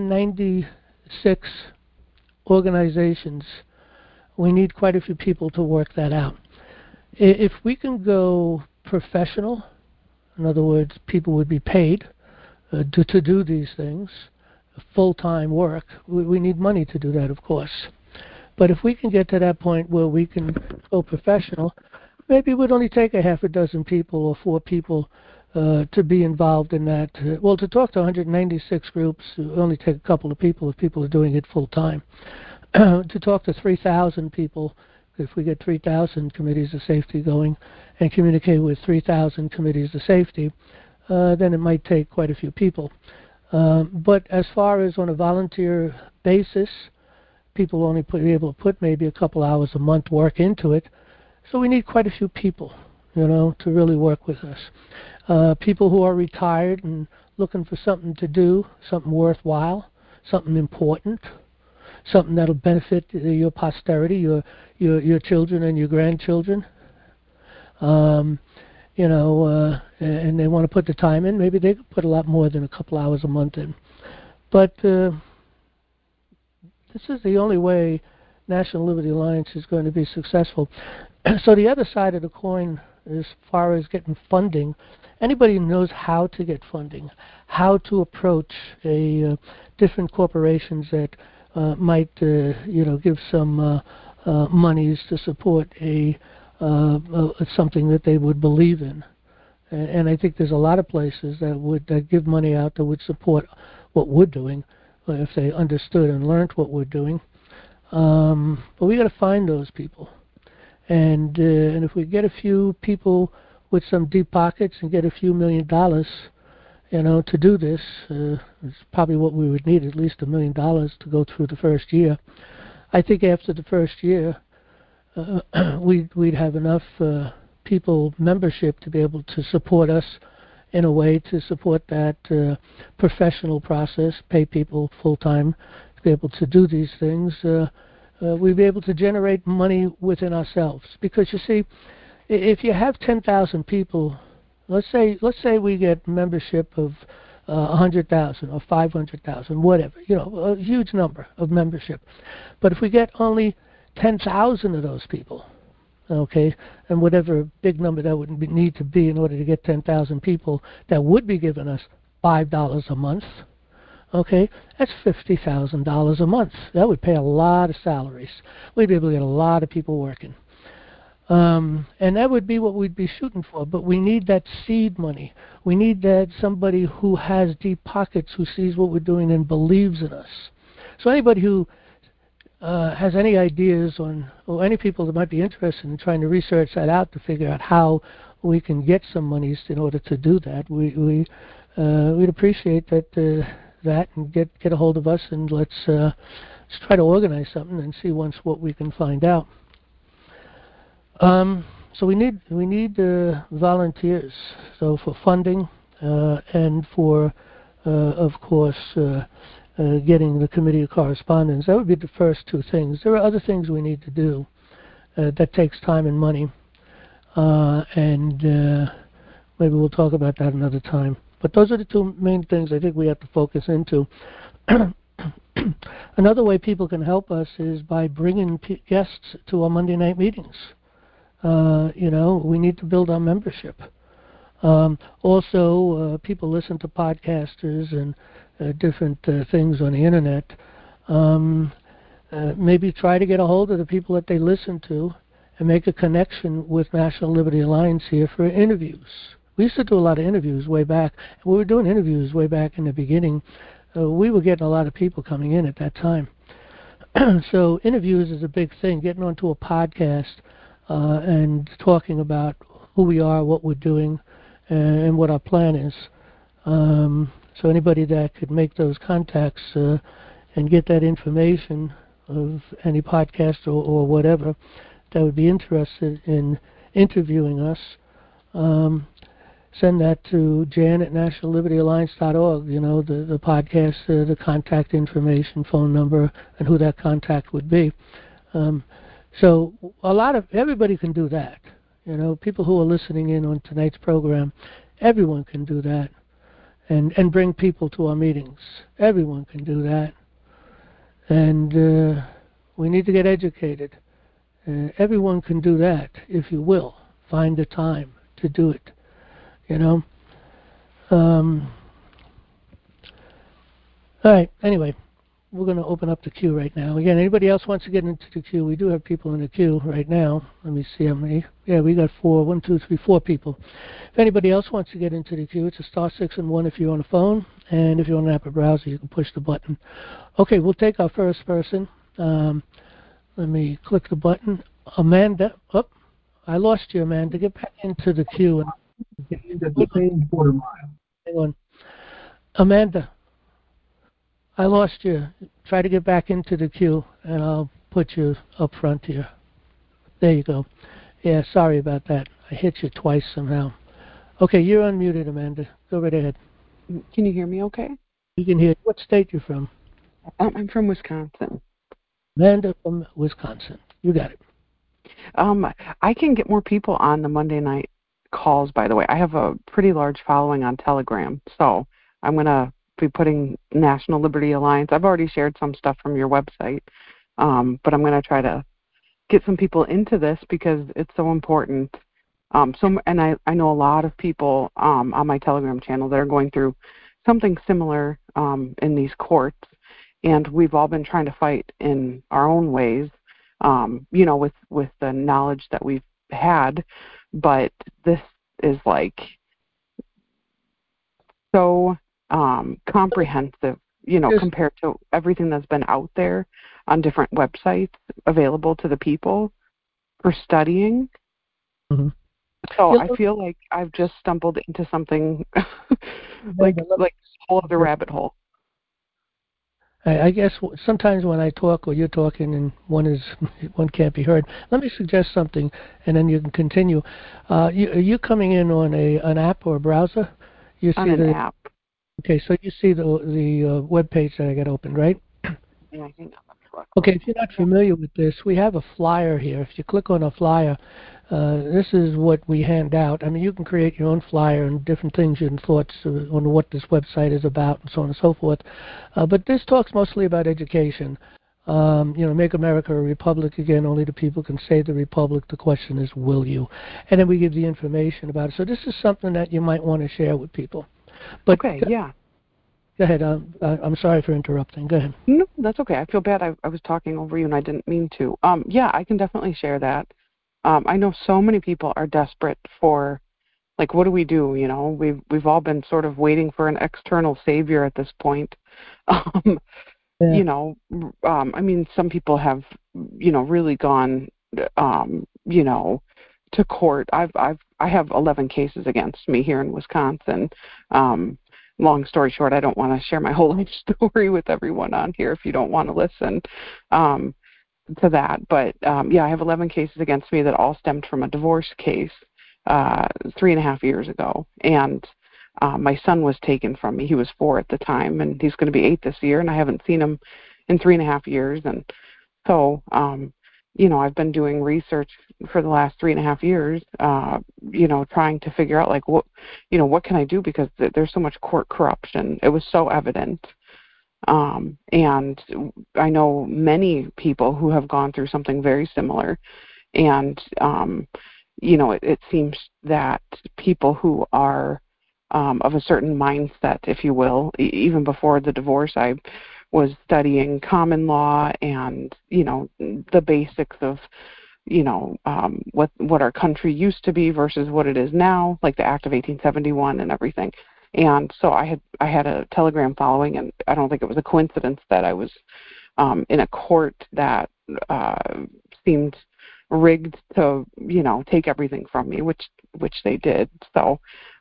196 organizations, we need quite a few people to work that out. If we can go professional, in other words, people would be paid to do these things, full-time work. We need money to do that, of course. But if we can get to that point where we can go professional, maybe it would only take a half a dozen people or 4 people to be involved in that. To talk to 196 groups, it would only take a couple of people if people are doing it full-time. To talk to 3,000 people, if we get 3,000 committees of safety going and communicate with 3,000 committees of safety, then it might take quite a few people. But as far as on a volunteer basis, people will only be able to put maybe a couple hours a month work into it. So we need quite a few people, to really work with us. People who are retired and looking for something to do, something worthwhile, something important, something that'll benefit your posterity, your children and your grandchildren. And they want to put the time in. Maybe they could put a lot more than a couple hours a month in. But this is the only way National Liberty Alliance is going to be successful. So the other side of the coin, as far as getting funding, anybody who knows how to get funding, how to approach different corporations that might, give some monies to support something that they would believe in. And I think there's a lot of places that give money out that would support what we're doing if they understood and learned what we're doing. But we got to find those people. And if we get a few people with some deep pockets and get a few $1 million, to do this, it's probably what we would need, at least $1 million to go through the first year. I think after the first year, we'd have enough people membership to be able to support us in a way to support that professional process, pay people full-time to be able to do these things. We'd be able to generate money within ourselves. Because, you see, if you have 10,000 people, let's say we get membership of 100,000 or 500,000, whatever, a huge number of membership. But if we get only 10,000 of those people, okay, and whatever big number that would need to be in order to get 10,000 people that would be giving us $5 a month, okay, that's $50,000 a month. That would pay a lot of salaries. We'd be able to get a lot of people working. And that would be what we'd be shooting for. But we need that seed money. We need that somebody who has deep pockets, who sees what we're doing and believes in us. So anybody who has any ideas on, or any people that might be interested in trying to research that out to figure out how we can get some monies in order to do that, we we'd appreciate that and get a hold of us, and let's try to organize something and see once what we can find out. So we need volunteers. So for funding and for of course getting the committee of correspondence. That would be the first two things. There are other things we need to do that takes time and money, and maybe we'll talk about that another time. But those are the two main things I think we have to focus into. Another way people can help us is by bringing guests to our Monday night meetings. We need to build our membership. Also, people listen to podcasters and different things on the internet. Maybe try to get a hold of the people that they listen to and make a connection with National Liberty Alliance here for interviews. We used to do a lot of interviews way back. We were doing interviews way back in the beginning. We were getting a lot of people coming in at that time. So interviews is a big thing, getting onto a podcast and talking about who we are, what we're doing, and what our plan is. So anybody that could make those contacts and get that information of any podcast or whatever that would be interested in interviewing us, send that to Jan at nationallibertyalliance.org, the podcast, the contact information, phone number, and who that contact would be. So everybody can do that. People who are listening in on tonight's program, everyone can do that and bring people to our meetings. Everyone can do that. And we need to get educated. Everyone can do that, if you will. Find the time to do it. All right, anyway, we're going to open up the queue right now. Again, anybody else wants to get into the queue? We do have people in the queue right now. Let me see how many. Yeah, we got 4 people. If anybody else wants to get into the queue, it's a *6 and 1 if you're on a phone, and if you're on an Apple browser, you can push the button. Okay, we'll take our first person. Let me click the button. Amanda. Oh, I lost you, Amanda. Get back into the queue. At the same quarter mile. Hang on. Amanda, I lost you. Try to get back into the queue, and I'll put you up front here. There you go. Yeah, sorry about that. I hit you twice somehow. Okay, you're unmuted, Amanda. Go right ahead. Can you hear me okay? You can hear. What state you from? I'm from Wisconsin. Amanda from Wisconsin. You got it. I can get more people on the Monday night calls, by the way. I have a pretty large following on Telegram, so I'm going to be putting National Liberty Alliance. I've already shared some stuff from your website, but I'm going to try to get some people into this because it's so important. And I know a lot of people on my Telegram channel that are going through something similar in these courts, and we've all been trying to fight in our own ways, with the knowledge that we've had, but this is like so comprehensive, compared to everything that's been out there on different websites available to the people for studying. Mm-hmm. So I feel like I've just stumbled into something like this whole other rabbit hole. I guess sometimes when I talk or you're talking and one can't be heard, let me suggest something and then you can continue. Are you coming in on an app or a browser? You see on an app. Okay, so you see the web page that I got open, right? Yeah, hang on. Okay, if you're not familiar with this, we have a flyer here. If you click on a flyer, this is what we hand out. I mean, you can create your own flyer and different things and thoughts on what this website is about and so on and so forth. But this talks mostly about education. Make America a republic again. Only the people can save the republic. The question is, will you? And then we give the information about it. So this is something that you might want to share with people. But okay, yeah. Go ahead. I'm sorry for interrupting. Go ahead. No, that's okay. I feel bad. I was talking over you and I didn't mean to. Yeah, I can definitely share that. I know so many people are desperate for, like, what do we do? We've all been sort of waiting for an external savior at this point. Yeah. I mean, some people have, really gone, to court. I have 11 cases against me here in Wisconsin. long story short, I don't want to share my whole life story with everyone on here if you don't want to listen to that. But yeah, I have 11 cases against me that all stemmed from a divorce case 3.5 years ago. And my son was taken from me. He was 4 at the time, and he's going to be 8 this year, and I haven't seen him in 3.5 years. And so, I've been doing research for the last 3.5 years, trying to figure out what can I do, because there's so much court corruption. It was so evident. And I know many people who have gone through something very similar. And, it seems that people who are of a certain mindset, if you will, even before the divorce, I was studying common law and, the basics of, what our country used to be versus what it is now, like the Act of 1871 and everything. And so I had a Telegram following, and I don't think it was a coincidence that I was in a court that seemed rigged to, take everything from me, which they did. So,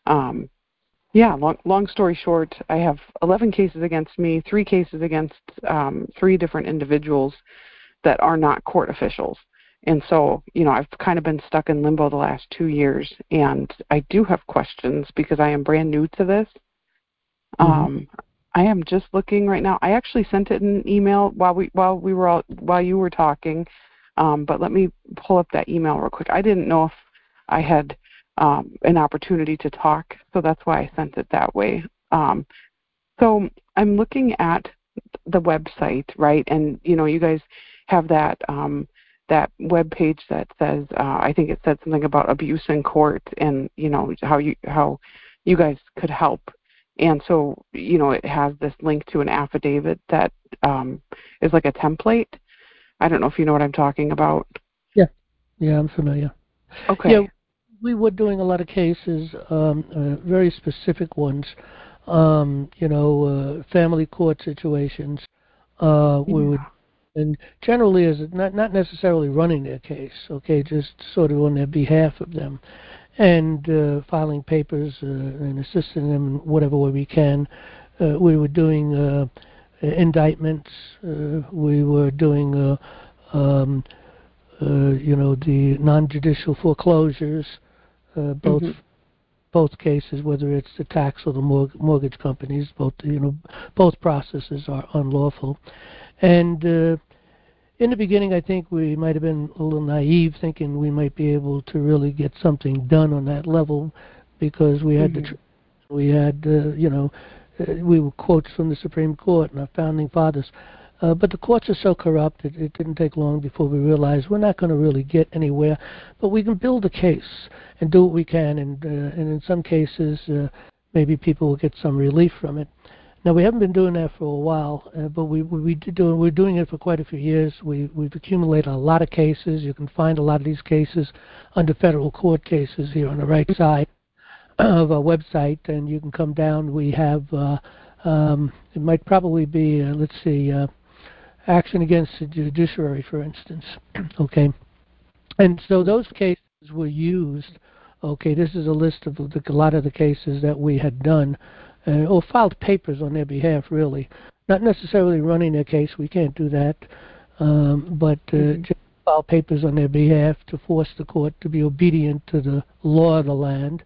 long story short, I have 11 cases against me, 3 cases against 3 different individuals that are not court officials. And so, I've kind of been stuck in limbo the last 2 years, and I do have questions because I am brand new to this. Mm-hmm. I am just looking right now. I actually sent it in an email while you were talking, but let me pull up that email real quick. I didn't know if I had an opportunity to talk, so that's why I sent it that way. So I'm looking at the website, right? And you guys have that web page that says, I think it said something about abuse in court, and how you guys could help. And so it has this link to an affidavit that is like a template. I don't know if you know what I'm talking about. Yeah, I'm familiar. Okay. Yeah, we were doing a lot of cases, very specific ones. Family court situations. We would, and generally, as not necessarily running their case, okay, just sort of on their behalf of them, and filing papers and assisting them in whatever way we can. We were doing indictments. We were doing, the non-judicial foreclosures. Both cases, whether it's the tax or the mortgage companies, both processes are unlawful. And in the beginning, I think we might have been a little naive, thinking we might be able to really get something done on that level, because we had we were quotes from the Supreme Court and our founding fathers. But the courts are so corrupt, it didn't take long before we realized we're not going to really get anywhere. But we can build a case and do what we can, and in some cases, maybe people will get some relief from it. Now, we haven't been doing that for a while, but we're doing it for quite a few years. We've accumulated a lot of cases. You can find a lot of these cases under federal court cases here on the right side of our website, and you can come down. We have, it might probably be, action against the judiciary, for instance. Okay. And so those cases were used. Okay, this is a list of a lot of the cases that we had done, or filed papers on their behalf, really. Not necessarily running their case, we can't do that, but just file papers on their behalf to force the court to be obedient to the law of the land.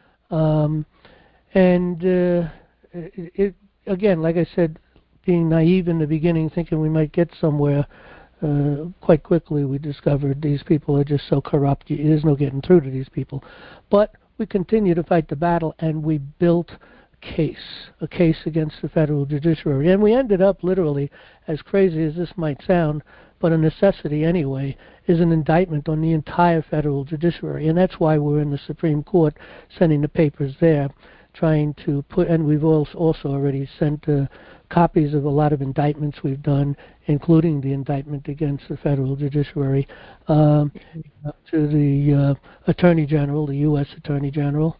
Again, like I said, being naive in the beginning, thinking we might get somewhere, quite quickly we discovered these people are just so corrupt, there's no getting through to these people. But we continue to fight the battle, and we built a case against the federal judiciary. And we ended up literally, as crazy as this might sound, but a necessity anyway, is an indictment on the entire federal judiciary. And that's why we're in the Supreme Court sending the papers there, trying to put, and we've also already sent copies of a lot of indictments we've done, including the indictment against the federal judiciary, to the Attorney General, the U.S. Attorney General.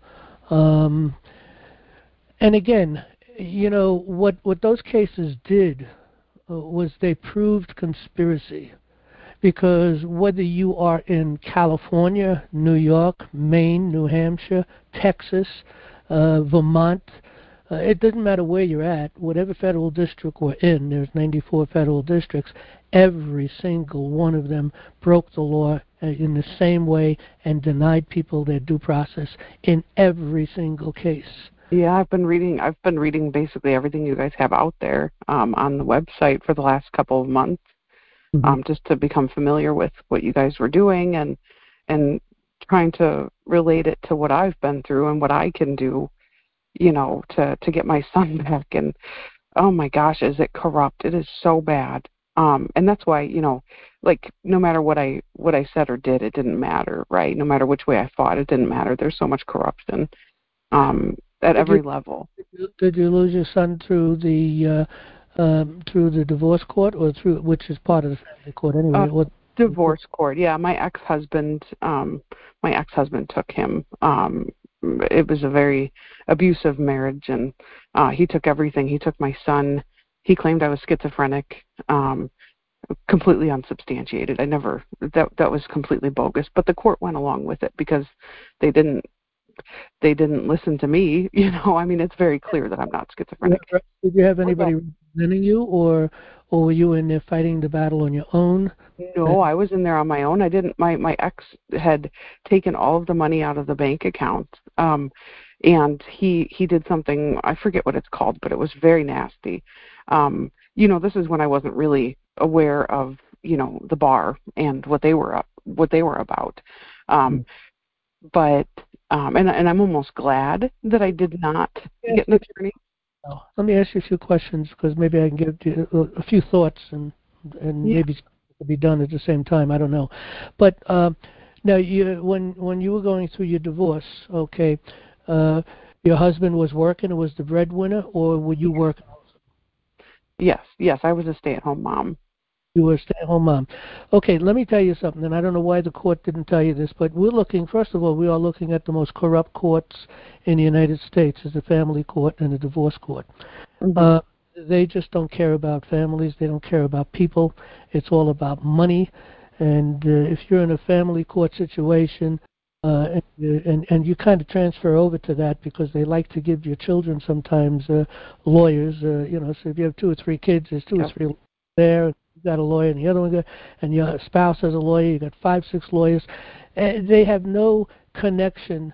And again, what those cases did was they proved conspiracy. Because whether you are in California, New York, Maine, New Hampshire, Texas, Vermont, it doesn't matter where you're at, whatever federal district we're in, there's 94 federal districts, every single one of them broke the law in the same way and denied people their due process in every single case. Yeah, I've been reading basically everything you guys have out there on the website for the last couple of months, just to become familiar with what you guys were doing and trying to relate it to what I've been through and what I can do, to get my son back. And oh my gosh, is it corrupt? It is so bad. And that's why, like no matter what I said or did, it didn't matter, right? No matter which way I fought, it didn't matter. There's so much corruption at every level. Did you lose your son through the divorce court, or through, which is part of the family court anyway? Divorce court. Yeah, my ex-husband took him. It was a very abusive marriage, and he took everything. He took my son. He claimed I was schizophrenic, completely unsubstantiated. That was completely bogus. But the court went along with it because they didn't listen to me. I mean, it's very clear that I'm not schizophrenic. Did you have anybody representing you, or were you in there fighting the battle on your own? No, I was in there on my own. I didn't. My ex had taken all of the money out of the bank account, and he did something, I forget what it's called, but it was very nasty. This is when I wasn't really aware of the bar and what they were about. But and I'm almost glad that I did not get an attorney. Let me ask you a few questions, because maybe I can give you a few thoughts, and maybe it could be done at the same time. I don't know. But now, when you were going through your divorce, okay, your husband was working and was the breadwinner, or were you working? Yes, I was a stay-at-home mom. You were a stay-at-home mom. Okay, let me tell you something, and I don't know why the court didn't tell you this, but first of all, we are looking at the most corrupt courts in the United States, is the family court and the divorce court. They just don't care about families. They don't care about people. It's all about money. And if you're in a family court situation, and you kind of transfer over to that, because they like to give your children sometimes lawyers. So if you have 2 or 3 kids, there's 2 or 3 there. You got a lawyer, and the other one, and your spouse has a lawyer. You got 5, 6 lawyers. And they have no connection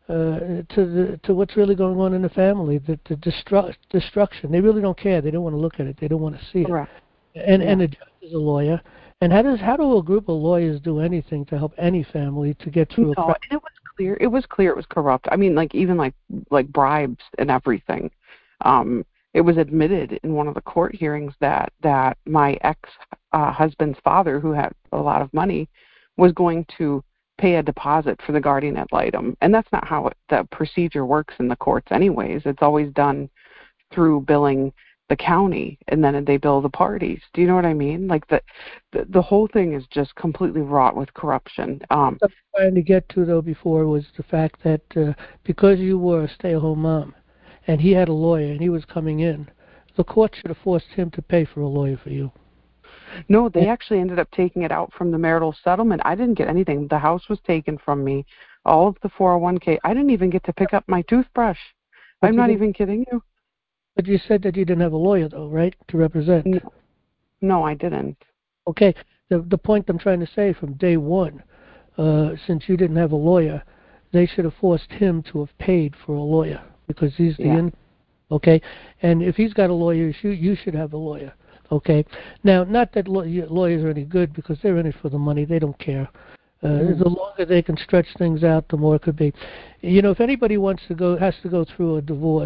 to what's really going on in the family. The destruction. They really don't care. They don't want to look at it. They don't want to see it. Correct. And the judge is a lawyer. And how do a group of lawyers do anything to help any family to get through? No, and it was clear. It was clear it was corrupt. I mean, even bribes and everything. It was admitted in one of the court hearings that my ex-husband's father, who had a lot of money, was going to pay a deposit for the guardian ad litem. And that's not how the procedure works in the courts anyways. It's always done through billing the county, and then they bill the parties. Do you know what I mean? Like the whole thing is just completely wrought with corruption. What I'm trying to get to, though, before was the fact that because you were a stay-at-home mom, and he had a lawyer, and he was coming in, the court should have forced him to pay for a lawyer for you. No, they actually ended up taking it out from the marital settlement. I didn't get anything. The house was taken from me, all of the 401k. I didn't even get to pick up my toothbrush. I'm not even kidding you. But you said that you didn't have a lawyer, though, right, to represent? No, I didn't. Okay. The point I'm trying to say, from day one, since you didn't have a lawyer, they should have forced him to have paid for a lawyer, because he's the okay? And if he's got a lawyer, you should have a lawyer, okay? Now, not that lawyers are any good, because they're in it for the money. They don't care. The longer they can stretch things out, the more it could be. If anybody has to go through a divorce,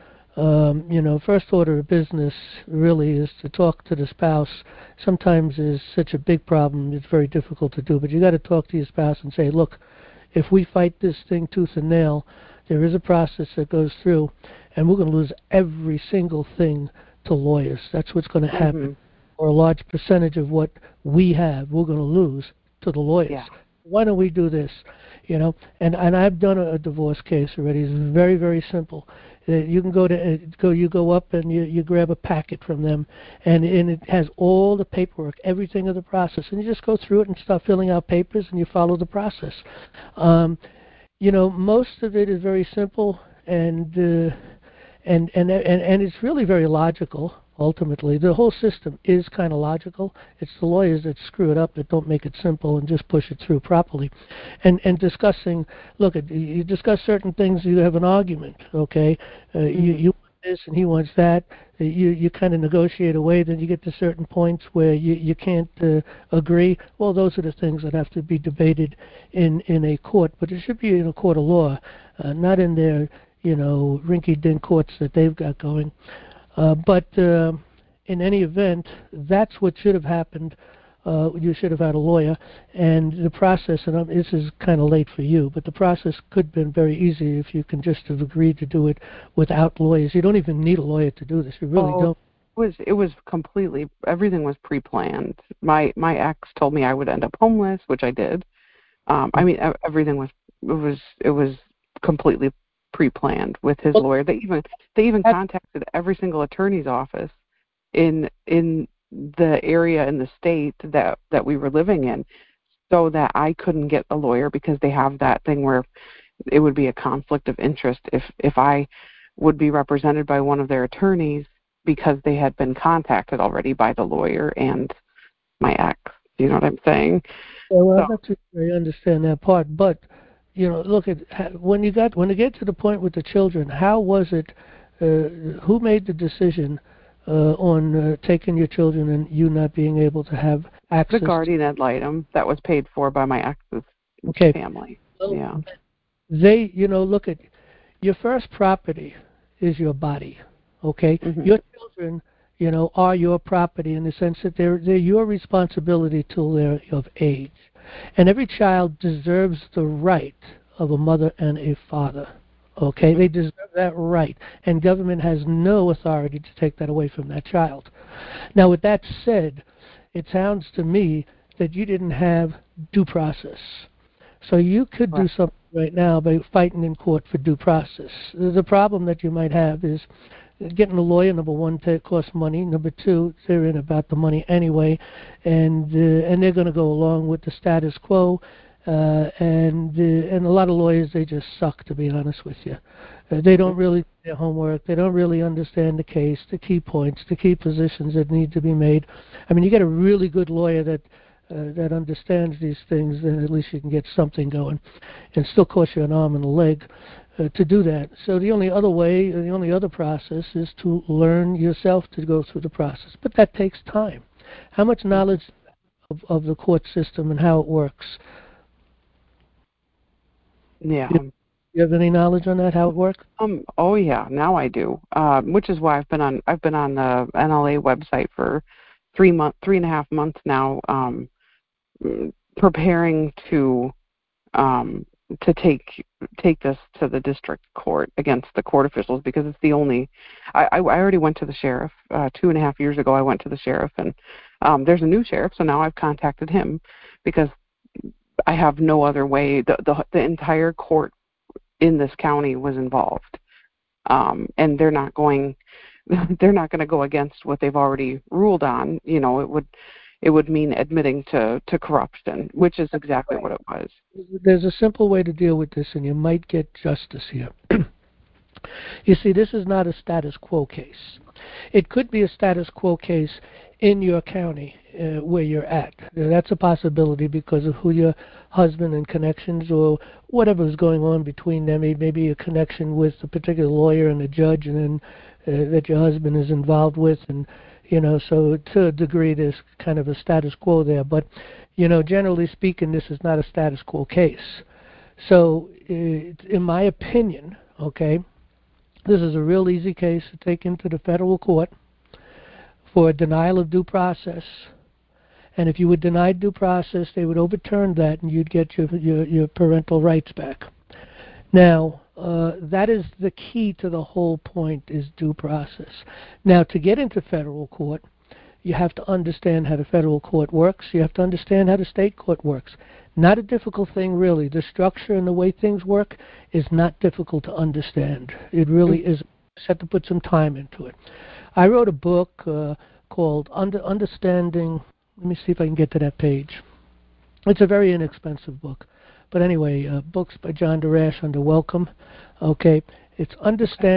first order of business really is to talk to the spouse. Sometimes it's such a big problem, it's very difficult to do, but you got to talk to your spouse and say, look, if we fight this thing tooth and nail, there is a process that goes through, and we're going to lose every single thing to lawyers. That's what's going to happen. Or a large percentage of what we have, we're going to lose to the lawyers. Yeah. Why don't we do this? And I've done a divorce case already. It's very, very simple. You can go up and you grab a packet from them, and it has all the paperwork, everything of the process, and you just go through it and start filling out papers, and you follow the process. Most of it is very simple, and and it's really very logical. Ultimately, the whole system is kind of logical. It's the lawyers that screw it up, that don't make it simple and just push it through properly. And discussing, look, you discuss certain things, you have an argument, okay? You want this and he wants that. You kind of negotiate away, then you get to certain points where you can't agree. Well, those are the things that have to be debated in a court, but it should be in a court of law, not in their rinky-dink courts that they've got going. But in any event, that's what should have happened. You should have had a lawyer, and the process, and this is kind of late for you, but the process could have been very easy if you can just have agreed to do it without lawyers. You don't even need a lawyer to do this. You really don't. It was completely, everything was pre-planned. My ex told me I would end up homeless, which I did. I mean, everything was completely pre-planned with his lawyer. They even contacted every single attorney's office in the area in the state that we were living in, so that I couldn't get a lawyer, because they have that thing where it would be a conflict of interest if I would be represented by one of their attorneys, because they had been contacted already by the lawyer and my ex. You know what I'm saying? Yeah, well, I'm not too sure I understand that part, but look at when you get to the point with the children. How was it? Who made the decision on taking your children and you not being able to have access? The guardian ad litem that was paid for by my ex's family. Well, yeah. They, look at your first property is your body. Okay, your children, are your property in the sense that they're your responsibility till they're of age. And every child deserves the right of a mother and a father. Okay, they deserve that right, and government has no authority to take that away from that child. Now, with that said, it sounds to me that you didn't have due process. So you could do something right now by fighting in court for due process. The problem that you might have is getting a lawyer. Number one, costs money. Number two, they're in about the money anyway, and they're going to go along with the status quo. And a lot of lawyers, they just suck, to be honest with you. They don't really do their homework. They don't really understand the case, the key points, the key positions that need to be made. I mean, you get a really good lawyer that understands these things, then at least you can get something going, and still cost you an arm and a leg to do that. So the only other process is to learn yourself to go through the process. But that takes time. How much knowledge of the court system and how it works? Yeah. You have any knowledge on that, how it works? Oh yeah, now I do. Which is why I've been on the NLA website for 3.5 months now, preparing to take this to the district court against the court officials, because it's the only. I already went to the sheriff 2.5 years ago. I went to the sheriff, and there's a new sheriff, so now I've contacted him because I have no other way. The entire court in this county was involved, and they're not going to go against what they've already ruled on. It would mean admitting to corruption, which is exactly what it was. There's a simple way to deal with this, and you might get justice here. You see, this is not a status quo case. It could be a status quo case in your county where you're at. That's a possibility because of who your husband and connections or whatever is going on between them. Maybe a connection with a particular lawyer and a judge, and then that your husband is involved with, and so to a degree there's kind of a status quo there. But generally speaking, this is not a status quo case. So in my opinion, okay, this is a real easy case to take into the federal court for a denial of due process. And if you were denied due process, they would overturn that, and you'd get your parental rights back. Now, that is the key to the whole point, is due process. Now, to get into federal court, you have to understand how the federal court works. You have to understand how the state court works. Not a difficult thing, really. The structure and the way things work is not difficult to understand. It really is. You just have to put some time into it. I wrote a book called Understanding. Let me see if I can get to that page. It's a very inexpensive book. But anyway, books by John Darash under Welcome. Okay, it's Understanding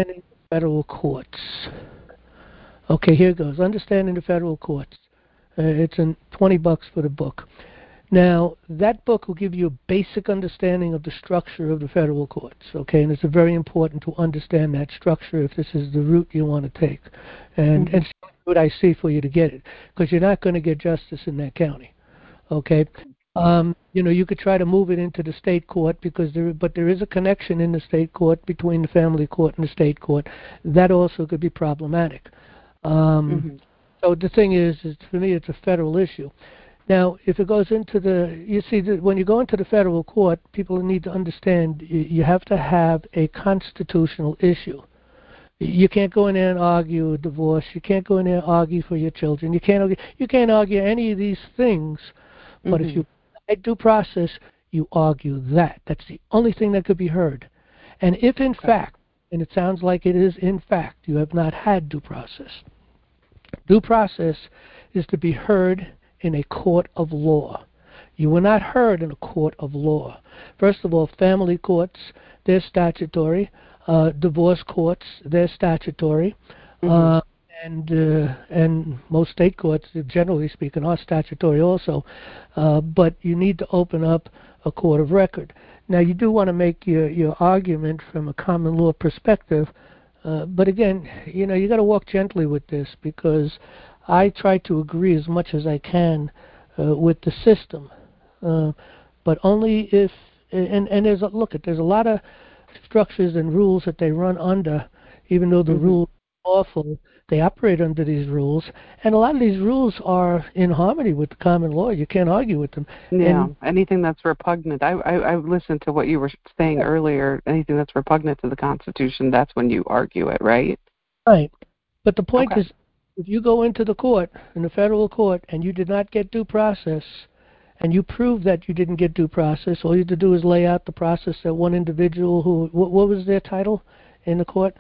Federal courts. Okay, here goes. Understanding the federal courts. It's in $20 for the book. Now, that book will give you a basic understanding of the structure of the federal courts, okay? And it's very important to understand that structure if this is the route you want to take. And see what I see for you to get it, because you're not going to get justice in that county, okay? You could try to move it into the state court but there is a connection in the state court between the family court and the state court. That also could be problematic. So the thing is, for me, it's a federal issue. Now, if it goes into when you go into the federal court, people need to understand you have to have a constitutional issue. You can't go in there and argue a divorce. You can't go in there and argue for your children. You can't argue any of these things. But if you had due process, you argue that. That's the only thing that could be heard. And if in fact, and it sounds like it is in fact, you have not had due process is to be heard in a court of law. You were not heard in a court of law. First of all, family courts, they're statutory. Divorce courts, they're statutory. And most state courts, generally speaking, are statutory also. But you need to open up a court of record. Now, you do want to make your argument from a common law perspective. But again, you got to walk gently with this, because I try to agree as much as I can with the system, but only if and there's a lot of structures and rules that they run under, even though the rules are awful. They operate under these rules, and a lot of these rules are in harmony with the common law. You can't argue with them. Yeah, anything that's repugnant. I listened to what you were saying earlier. Anything that's repugnant to the Constitution, that's when you argue it, right? Right. But the point is, if you go into the court, in the federal court, and you did not get due process, and you prove that you didn't get due process, all you have to do is lay out the process that one individual what was their title in the court?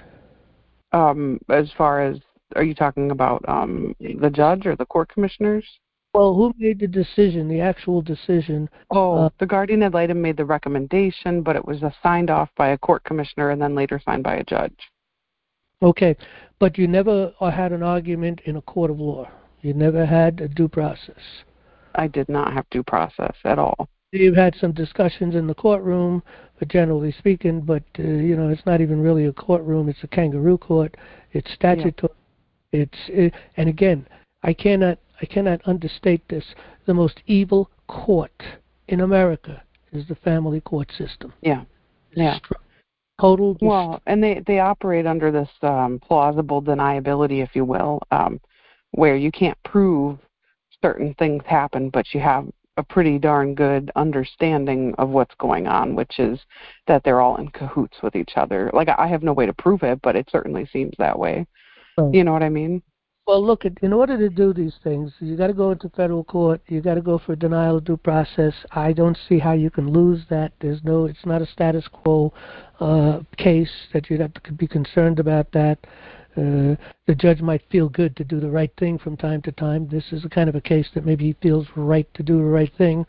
As far as, are you talking about the judge or the court commissioners? Well, who made the decision, the actual decision? The guardian ad litem made the recommendation, but it was signed off by a court commissioner and then later signed by a judge. Okay, but you never had an argument in a court of law. You never had a due process. I did not have due process at all. You've had some discussions in the courtroom, but generally speaking, it's not even really a courtroom. It's a kangaroo court. It's statutory. Yeah. And again, I cannot understate this. The most evil court in America is the family court system. Yeah. Yeah. Total. Well, and they operate under this plausible deniability, if you will, where you can't prove certain things happen, but you have a pretty darn good understanding of what's going on, which is that they're all in cahoots with each other. Like, I have no way to prove it, but it certainly seems that way. Right. You know what I mean? Well, look, in order to do these things, you got to go into federal court. You got to go for denial of due process. I don't see how you can lose that. It's not a status quo case that you'd have to be concerned about that. The judge might feel good to do the right thing from time to time. This is a kind of a case that maybe he feels right to do the right thing.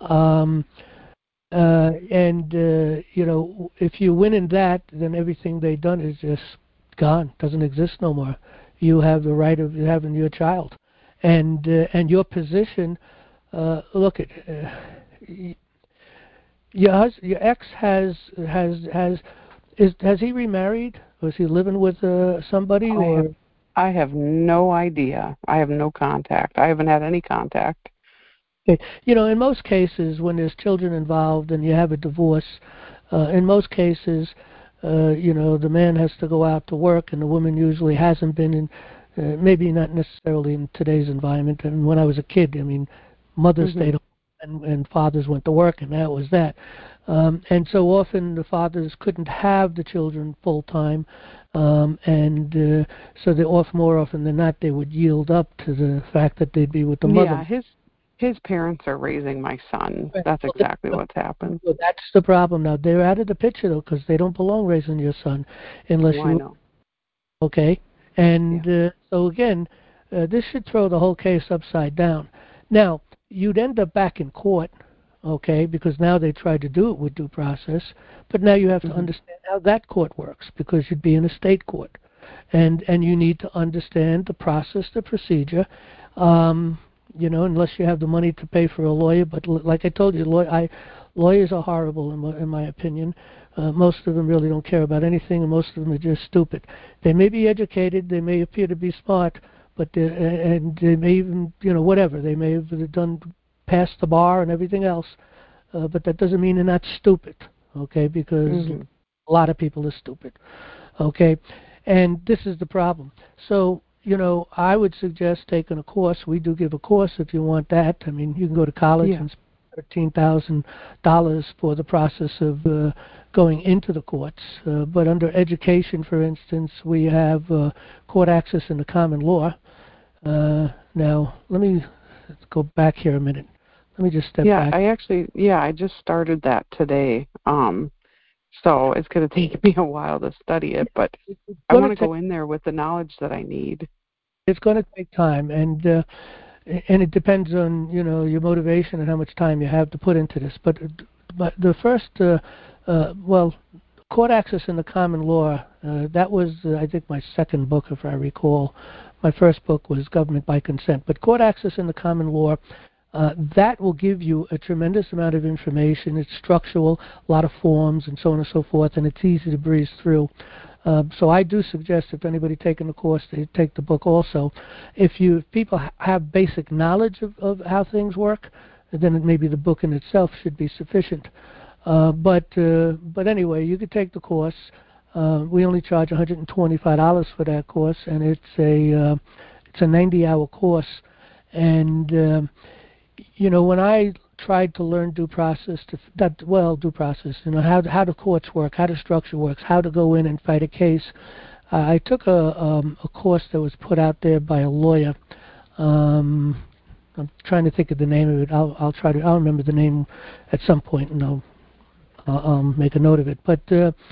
If you win in that, then everything they've done is just gone, doesn't exist no more. You have the right of having your child, and your position. Look at your ex has he remarried? Was he living with somebody? I have no idea. I have no contact. I haven't had any contact. Okay. In most cases, when there's children involved and you have a divorce, in most cases, the man has to go out to work, and the woman usually hasn't been in, maybe not necessarily in today's environment. And when I was a kid, mothers stayed home and fathers went to work, and that was that. And so often the fathers couldn't have the children full time, so more often than not they would yield up to the fact that they'd be with the mother. Yeah, his parents are raising my son. Right. That's exactly what's happened. Well, that's the problem now. They're out of the picture though, because they don't belong raising your son unless I know. Okay, and so again, this should throw the whole case upside down. Now you'd end up back in court. okay, because now they tried to do it with due process, but now you have to understand how that court works, because you'd be in a state court, and you need to understand the process, the procedure, unless you have the money to pay for a lawyer. But like I told you, lawyers are horrible in my opinion. Most of them really don't care about anything, and most of them are just stupid. They may be educated, they may appear to be smart, but and they may even, whatever, they may have passed the bar and everything else, but that doesn't mean they're not stupid, okay, because a lot of people are stupid, okay, and this is the problem. So, I would suggest taking a course. We do give a course if you want that. I mean, you can go to college and spend $13,000 for the process of going into the courts. But under education, for instance, we have court access in the common law. Now, let's go back here a minute. Let me just step back. I just started that today. So it's going to take me a while to study it, but I want to go in there with the knowledge that I need. It's going to take time, and it depends on your motivation and how much time you have to put into this. But the first, court access in the common law, that was I think my second book, if I recall. My first book was Government by Consent. But court access in the common law, that will give you a tremendous amount of information. It's structural, a lot of forms, and so on and so forth, and it's easy to breeze through. So I do suggest if anybody taking the course, they take the book also. If people have basic knowledge of how things work, then maybe the book in itself should be sufficient. But anyway, you could take the course. We only charge $125 for that course, and it's a 90-hour course. And when I tried to learn due process, how the courts work, how the structure works, how to go in and fight a case, I took a course that was put out there by a lawyer. I'm trying to think of the name of it. I'll remember the name at some point, and I'll make a note of it. But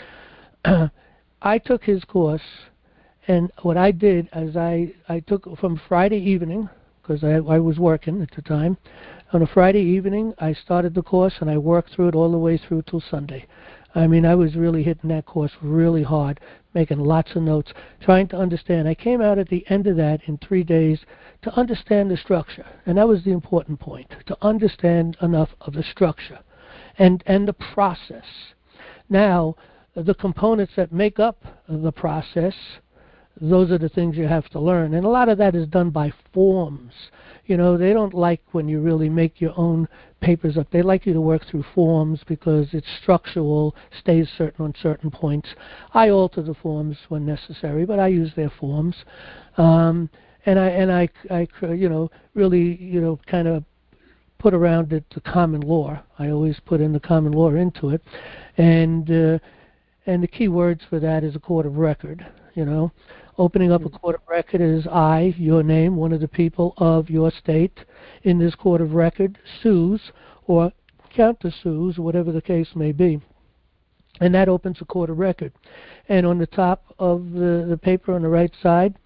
I took his course, and what I did is I took from Friday evening, because I was working at the time. On a Friday evening, I started the course, and I worked through it all the way through till Sunday. I mean, I was really hitting that course really hard, making lots of notes, trying to understand. I came out at the end of that in 3 days to understand the structure, and that was the important point, to understand enough of the structure and the process. Now, the components that make up the process, those are the things you have to learn. And a lot of that is done by forms. They don't like when you really make your own papers up. They like you to work through forms because it's structural, stays certain on certain points. I alter the forms when necessary, but I use their forms. And I really, kind of put around it the common law. I always put in the common law into it. And the key words for that is a court of record, Opening up a court of record is I, your name, one of the people of your state, in this court of record, sues or countersues, whatever the case may be. And that opens a court of record. And on the top of the paper on the right side,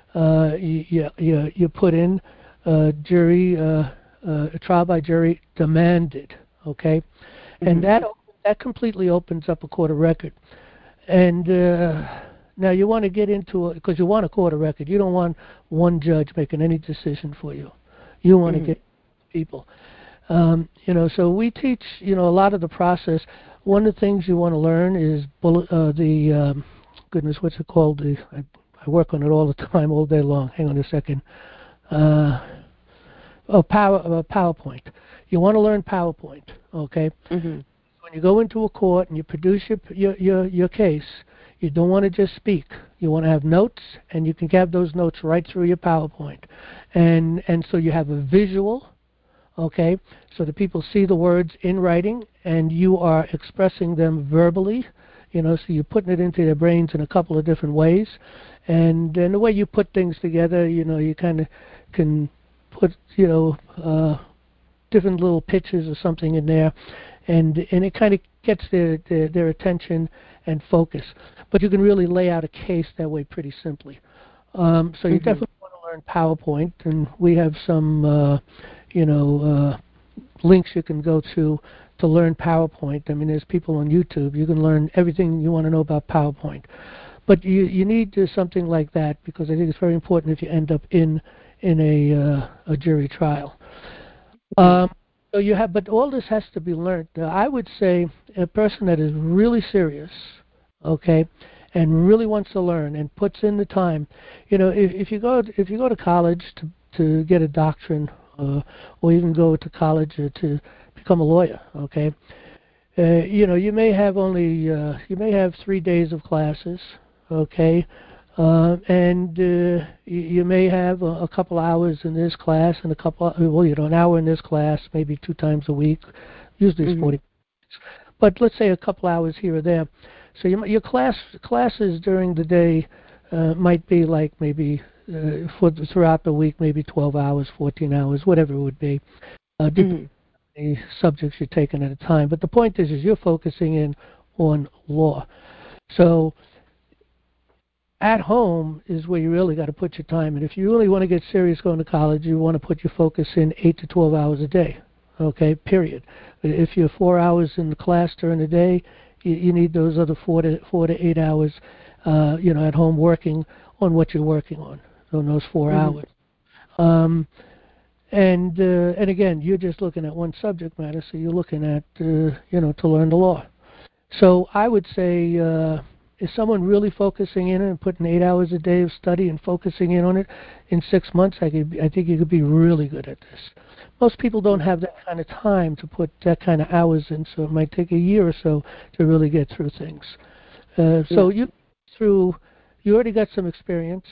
you put in jury, trial by jury demanded, okay? And that completely opens up a court of record. And now you want to get into it because you want a court of record. You don't want one judge making any decision for you. You want to get people. So we teach, a lot of the process. One of the things you want to learn is what's it called? I work on it all the time, all day long. Hang on a second. PowerPoint. You want to learn PowerPoint, okay? When you go into a court and you produce your case, you don't want to just speak. You want to have notes, and you can have those notes right through your PowerPoint. And so you have a visual, okay, so the people see the words in writing, and you are expressing them verbally, so you're putting it into their brains in a couple of different ways. And the way you put things together, you kind of can put, different little pictures or something in there, and it kind of gets their attention and focus. But you can really lay out a case that way pretty simply. So you definitely want to learn PowerPoint, and we have some, links you can go to learn PowerPoint. I mean, there's people on YouTube. You can learn everything you want to know about PowerPoint. But you need something like that, because I think it's very important if you end up in a jury trial. So you have, but all this has to be learned. I would say a person that is really serious, okay, and really wants to learn and puts in the time. You know, if you go to college to get a doctorate, or even go to college to become a lawyer, okay. You know, you may have 3 days of classes, okay, and you may have a couple hours in this class and an hour in this class, maybe 2 times a week. Usually it's 40 minutes. But let's say a couple hours here or there. So your classes during the day might be like maybe throughout the week, maybe 12 hours, 14 hours, whatever it would be. Depending on the subjects you're taking at a time. But the point is you're focusing in on law. So at home is where you really got to put your time in. If you really want to get serious going to college, you want to put your focus in 8 to 12 hours a day, okay, period. If you're 4 hours in the class during the day, you need those other 4 to 8 hours, at home working on what you're working on those 4 hours. And again, you're just looking at one subject matter, so you're looking at, to learn the law. So I would say, is someone really focusing in and putting 8 hours a day of study and focusing in on it in 6 months? I think you could be really good at this. Most people don't have that kind of time to put that kind of hours in, so it might take a year or so to really get through things. So you already got some experience,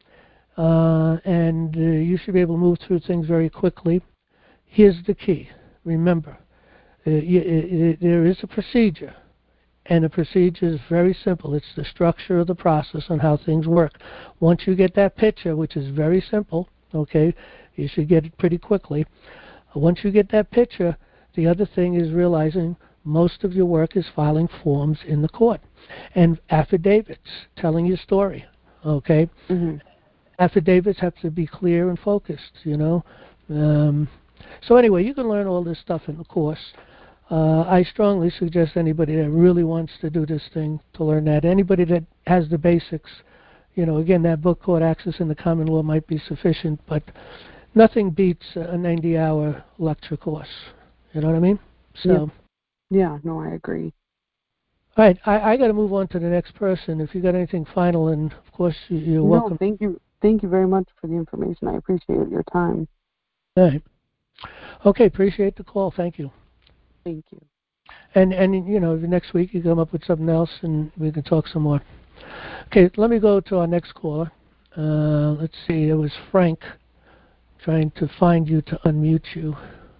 and you should be able to move through things very quickly. Here's the key. Remember, there is a procedure. And the procedure is very simple. It's the structure of the process and how things work. Once you get that picture, which is very simple, okay, you should get it pretty quickly. Once you get that picture, the other thing is realizing most of your work is filing forms in the court and affidavits, telling your story, okay? Affidavits have to be clear and focused, So anyway, you can learn all this stuff in the course. I strongly suggest anybody that really wants to do this thing to learn that. Anybody that has the basics, again, that book, Court Access in the Common Law, might be sufficient, but nothing beats a 90-hour lecture course. You know what I mean? So. Yeah, no, I agree. All right, I got to move on to the next person. If you got anything final, and of course you're welcome. No, thank you very much for the information. I appreciate your time. All right. Okay, appreciate the call. Thank you. Thank you. And next week you come up with something else and we can talk some more. Okay, let me go to our next caller. Let's see, it was Frank trying to find you to unmute you.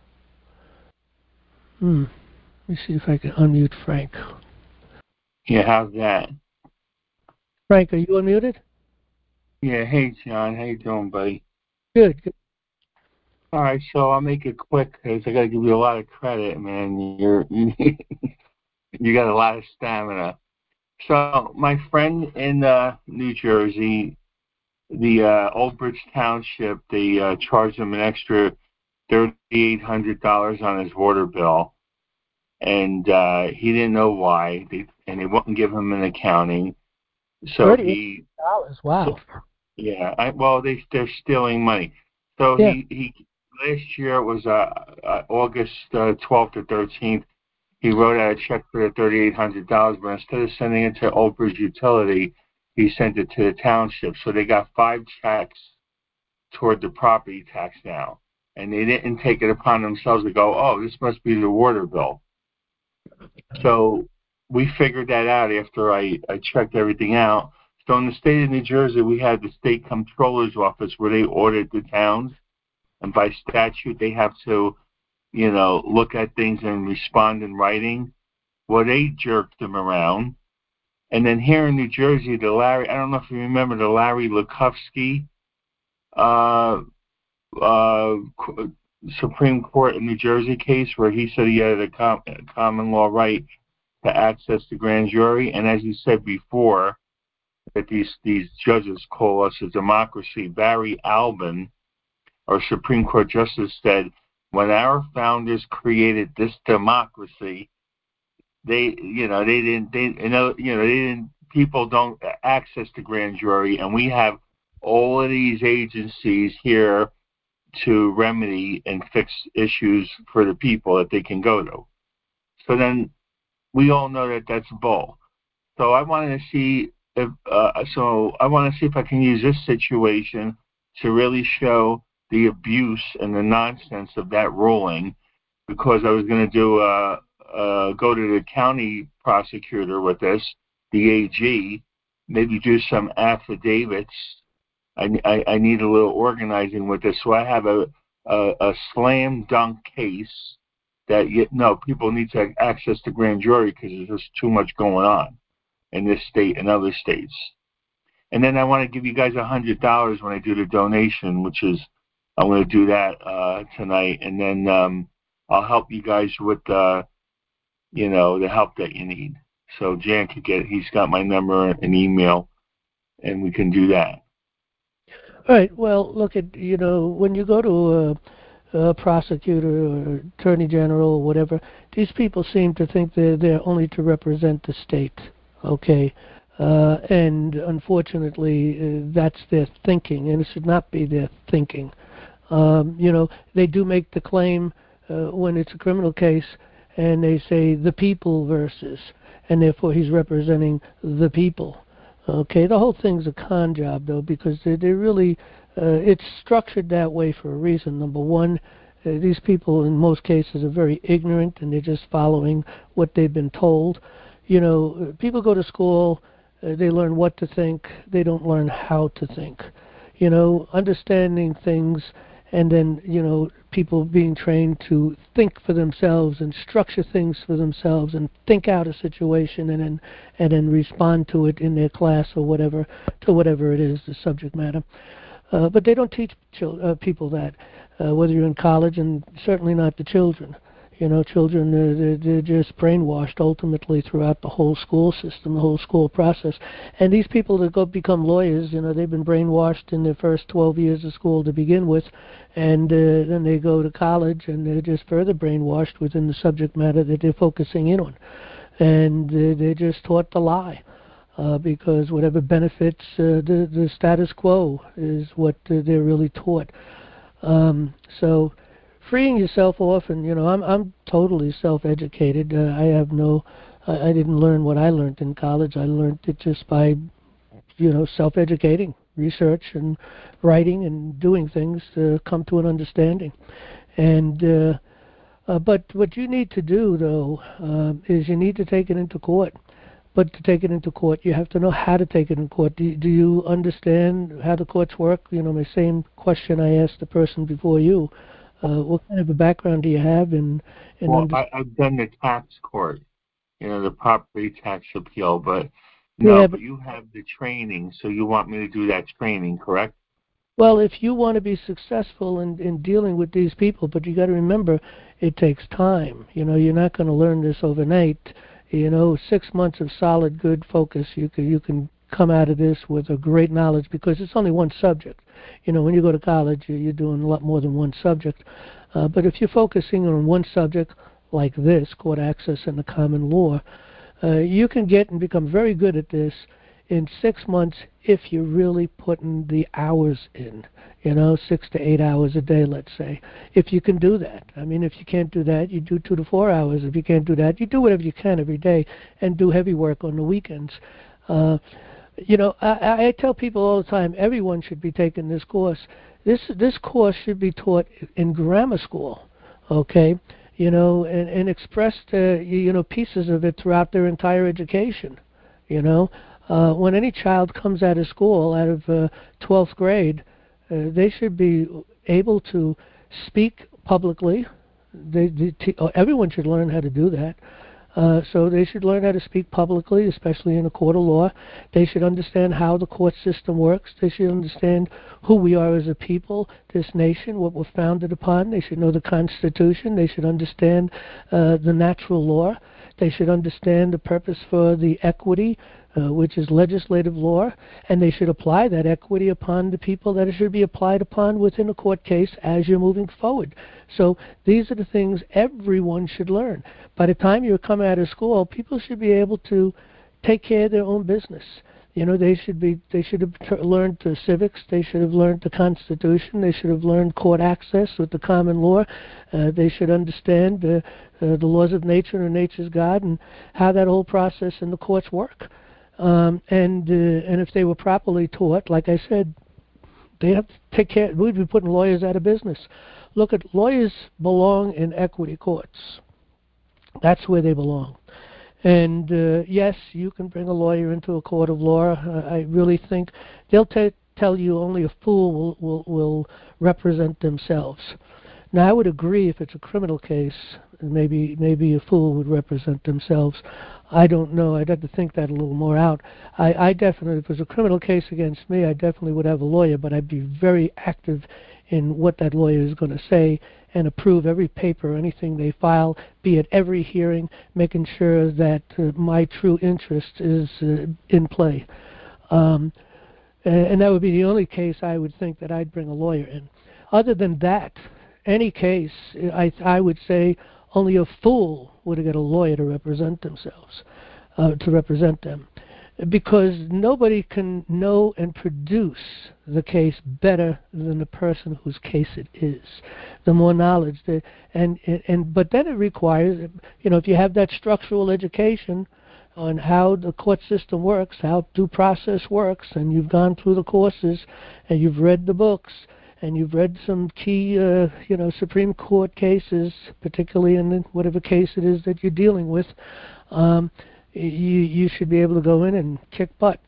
Let me see if I can unmute Frank. Yeah, how's that? Frank, are you unmuted? Yeah, hey John, how you doing, buddy? Good. All right, so I'll make it quick because I got to give you a lot of credit, man. You got a lot of stamina. So my friend in New Jersey, the Old Bridge Township, they charged him an extra $3,800 on his water bill, and he didn't know why. They wouldn't give him an accounting. So $38. Wow. Yeah, they're stealing money. So he last year it was August 12th or 13th. He wrote out a check for the $3,800, but instead of sending it to Old Bridge Utility, he sent it to the township. So they got 5 checks toward the property tax now, and they didn't take it upon themselves to go, oh, this must be the water bill. So we figured that out after I checked everything out. So in the state of New Jersey, we had the state comptroller's office where they audit the towns, and by statute they have to, look at things and respond in writing. Well, they jerked them around. And then here in New Jersey, I don't know if you remember the Larry Lukovsky Supreme Court in New Jersey case where he said he had a common law right to access the grand jury. And as you said before, that these judges call us a democracy. Barry Albin, our Supreme Court justice, said When our founders created this democracy, they didn't. People don't access the grand jury, and we have all of these agencies here to remedy and fix issues for the people that they can go to. So then we all know that that's bull. So I wanted to see if I can use this situation to really show the abuse and the nonsense of that ruling, because I was going to go to the county prosecutor with this, the AG, maybe do some affidavits. I need a little organizing with this, so I have a slam dunk case that people need to access the grand jury because there's just too much going on in this state and other states. And then I want to give you guys $100 when I do the donation, which is I'm going to do that tonight, and then I'll help you guys with the help that you need. So Jan could he's got my number and email, and we can do that. All right. Well, look at when you go to a prosecutor or attorney general or whatever, these people seem to think they're there only to represent the state. Okay. And unfortunately, that's their thinking, and it should not be their thinking. They do make the claim when it's a criminal case, and they say the people versus, and therefore he's representing the people. Okay, the whole thing's a con job, though, because they really, it's structured that way for a reason. Number one, these people in most cases are very ignorant, and they're just following what they've been told. People go to school, they learn what to think, they don't learn how to think. Understanding things, and then, people being trained to think for themselves and structure things for themselves and think out a situation and then respond to it in their class or whatever, to whatever it is, the subject matter. But they don't teach people that, whether you're in college, and certainly not the children. Children, they're just brainwashed ultimately throughout the whole school system, the whole school process. And these people that become lawyers, they've been brainwashed in their first 12 years of school to begin with, and then they go to college and they're just further brainwashed within the subject matter that they're focusing in on. And they're just taught to lie. Because whatever benefits the status quo is what they're really taught. So freeing yourself off, and I'm totally self-educated. I didn't learn what I learned in college. I learned it just by self-educating, research and writing and doing things to come to an understanding. And but what you need to do, though, is you need to take it into court. But to take it into court, you have to know how to take it in court. Do you understand how the courts work? My same question I asked the person before you. What kind of a background do you have I've done the tax court, the property tax appeal, but but you have the training, so you want me to do that training, correct? Well, if you want to be successful in dealing with these people, but you got to remember, it takes time. You're not going to learn this overnight. 6 months of solid, good focus, you can come out of this with a great knowledge, because it's only one subject. When you go to college, you're doing a lot more than one subject. But if you're focusing on one subject like this, court access and the common law, you can get and become very good at this in 6 months if you're really putting the hours in, 6 to 8 hours a day, let's say. If you can do that. I mean, if you can't do that, you do 2 to 4 hours. If you can't do that, you do whatever you can every day and do heavy work on the weekends. I tell people all the time, everyone should be taking this course. This course should be taught in grammar school, okay? And expressed, pieces of it throughout their entire education, When any child comes out of school, out of 12th grade, they should be able to speak publicly. Everyone should learn how to do that. So they should learn how to speak publicly, especially in a court of law. They should understand how the court system works. They should understand who we are as a people, this nation, what we're founded upon. They should know the Constitution. They should understand the natural law. They should understand the purpose for the equity, which is legislative law, and they should apply that equity upon the people that it should be applied upon within a court case as you're moving forward. So these are the things everyone should learn. By the time you come out of school, people should be able to take care of their own business. You know, they should have learned the civics. They should have learned the Constitution. They should have learned court access with the common law. They should understand the laws of nature and nature's God and how that whole process in the courts work. And if they were properly taught, like I said, they have to take care. We'd be putting lawyers out of business. Look, at lawyers belong in equity courts. That's where they belong. And yes, you can bring a lawyer into a court of law. I really think they'll tell you only a fool will represent themselves. Now, I would agree if it's a criminal case, maybe a fool would represent themselves. I don't know. I'd have to think that a little more out. I definitely, if it was a criminal case against me, I definitely would have a lawyer, but I'd be very active in what that lawyer is going to say and approve every paper, anything they file, be at every hearing, making sure that my true interest is in play. And that would be the only case I would think that I'd bring a lawyer in. Other than that, any case, I would say only a fool would get a lawyer to represent themselves, to represent them. Because nobody can know and produce the case better than the person whose case it is. The more knowledge, but then it requires, you know, if you have that structural education on how the court system works, how due process works, and you've gone through the courses, and you've read the books, and you've read some key, Supreme Court cases, particularly in whatever case it is that you're dealing with. You should be able to go in and kick butt.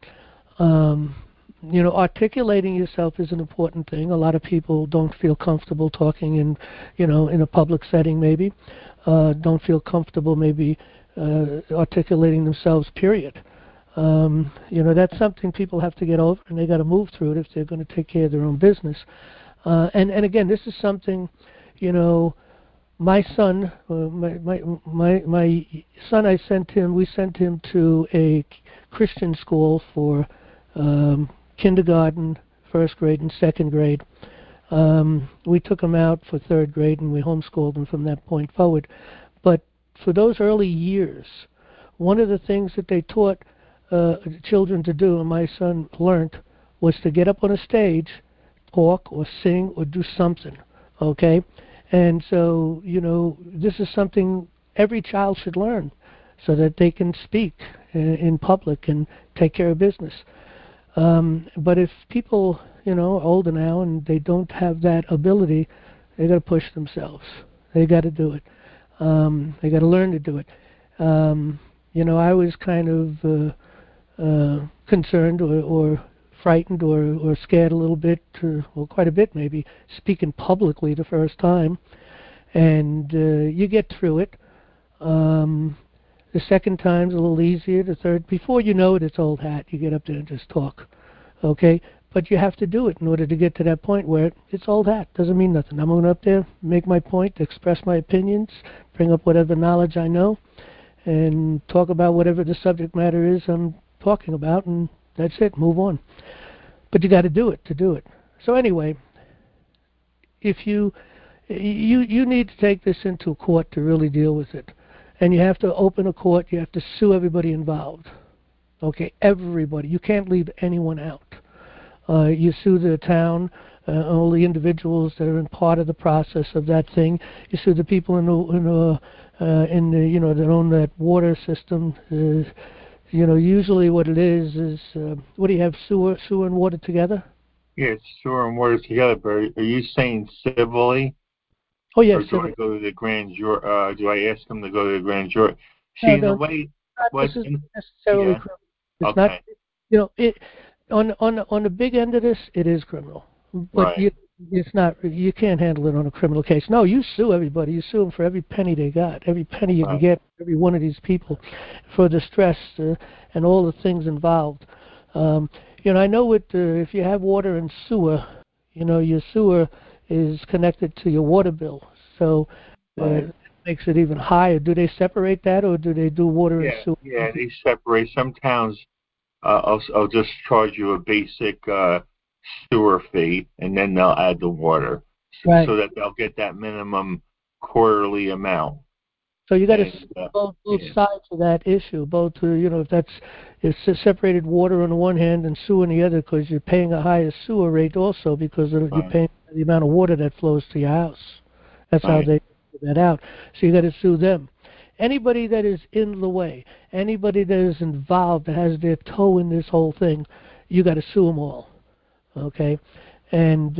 Articulating yourself is an important thing. A lot of people don't feel comfortable talking in a public setting, maybe. Don't feel comfortable maybe articulating themselves, period. That's something people have to get over, and they got to move through it if they're going to take care of their own business. And again, this is something, my son, my son, we sent him to a Christian school for kindergarten, first grade, and second grade. We took him out for third grade, and we homeschooled him from that point forward. But for those early years, one of the things that they taught children to do, and my son learned, was to get up on a stage, talk or sing or do something, okay? And so, this is something every child should learn so that they can speak in public and take care of business. But if people, are older now and they don't have that ability, they got to push themselves. They got to do it. They got to learn to do it. I was kind of concerned or frightened or scared a little bit, or quite a bit maybe, speaking publicly the first time. And you get through it. The second time's a little easier. The third, before you know it, it's old hat. You get up there and just talk. Okay? But you have to do it in order to get to that point where it's old hat. Doesn't mean nothing. I'm going up there, make my point, express my opinions, bring up whatever knowledge I know, and talk about whatever the subject matter is I'm talking about, and that's it. Move on. But you got to do it to do it. So anyway, if you need to take this into court to really deal with it. And you have to open a court. You have to sue everybody involved. Okay, everybody. You can't leave anyone out. You sue the town, all the individuals that are in part of the process of that thing. You sue the people that own that water system. Usually what it is what do you have, sewer and water together? Yes, sewer and water together. But are you saying civilly? Oh yes. Or do I go to the grand jury? Do I ask them to go to the grand jury? See, in the way, this is necessarily criminal. It's okay. Not. On the big end of this, it is criminal. But right. It's not. You can't handle it on a criminal case. No, you sue everybody. You sue them for every penny they got, every penny you can get, every one of these people, for the stress and all the things involved. I know if you have water and sewer, your sewer is connected to your water bill, so it makes it even higher. Do they separate that, or do they do water and sewer? Yeah, they separate. Some towns I'll just charge you a basic sewer fee, and then they'll add the water, so that they'll get that minimum quarterly amount. So you got to both sides of that issue. Both, if it's separated water on the one hand and sewer on the other, because you're paying a higher sewer rate also because you're paying the amount of water that flows to your house. That's how they figure that out. So you got to sue them. Anybody that is in the way, anybody that is involved, that has their toe in this whole thing, you got to sue them all. Okay, and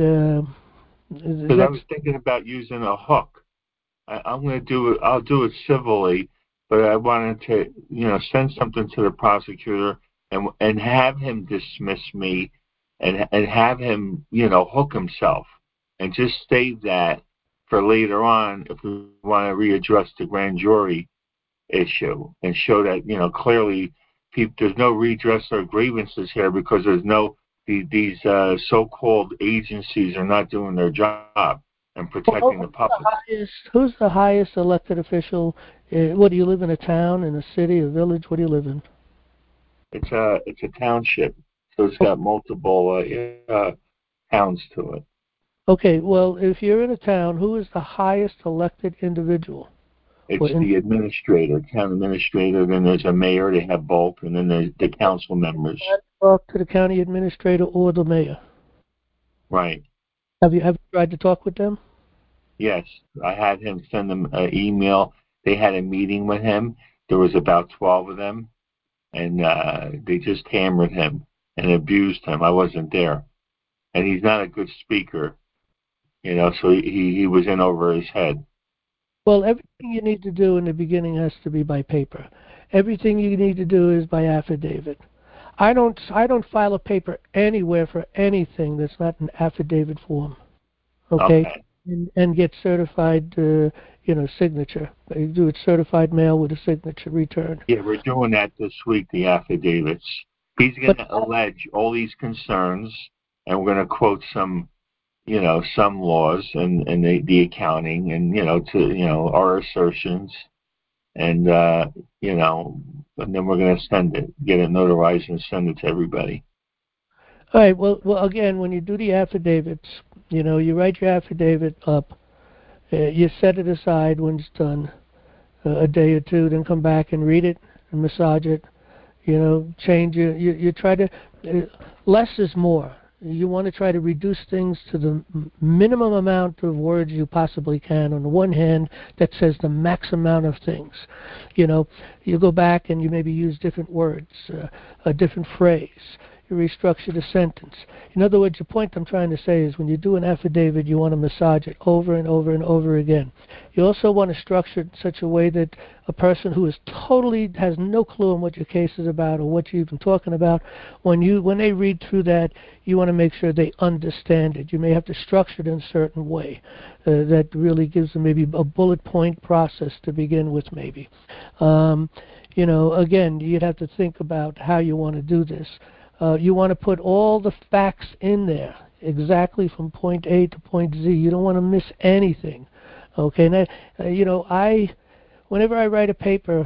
because I was thinking about using a hook. I'm going to do it. I'll do it civilly, but I wanted to, send something to the prosecutor and have him dismiss me, and have him, hook himself, and just save that for later on if we want to readdress the grand jury issue and show that, clearly there's no redress or grievances here because there's no these so-called agencies are not doing their job and protecting the public. Who's the highest elected official? What, do you live in a town, in a city, a village? What do you live in? It's a township, so it's got multiple towns to it. Okay, well, if you're in a town, who is the highest elected individual? It's the administrator, town administrator, then there's a mayor, they have both, and then there's the council members. Talk to the county administrator or the mayor. Right. Have you tried to talk with them? Yes, I had him send them an email. They had a meeting with him. There was about 12 of them, and they just hammered him and abused him. I wasn't there. And he's not a good speaker, so he was in over his head. Well, everything you need to do in the beginning has to be by paper. Everything you need to do is by affidavit. I don't file a paper anywhere for anything that's not an affidavit form. Okay. And get certified, signature. You do it certified mail with a signature return. Yeah, we're doing that this week, the affidavits. He's going to allege all these concerns, and we're going to quote some laws and the accounting and, our assertions. And, and then we're going to send it, get it notarized and send it to everybody. All right. Well, again, when you do the affidavits, you write your affidavit up, you set it aside when it's done, a day or two, then come back and read it and massage it, change it. You try to, less is more. You want to try to reduce things to the minimum amount of words you possibly can. On the one hand, that says the max amount of things. You go back and you maybe use different words, a different phrase. You restructure the sentence. In other words, the point I'm trying to say is when you do an affidavit, you want to massage it over and over and over again. You also want to structure it in such a way that a person who has no clue on what your case is about or what you're even talking about, when they read through that, you want to make sure they understand it. You may have to structure it in a certain way that really gives them maybe a bullet point process to begin with, maybe. Again, you'd have to think about how you want to do this. You want to put all the facts in there, exactly from point A to point Z. You don't want to miss anything. Okay, and whenever I write a paper,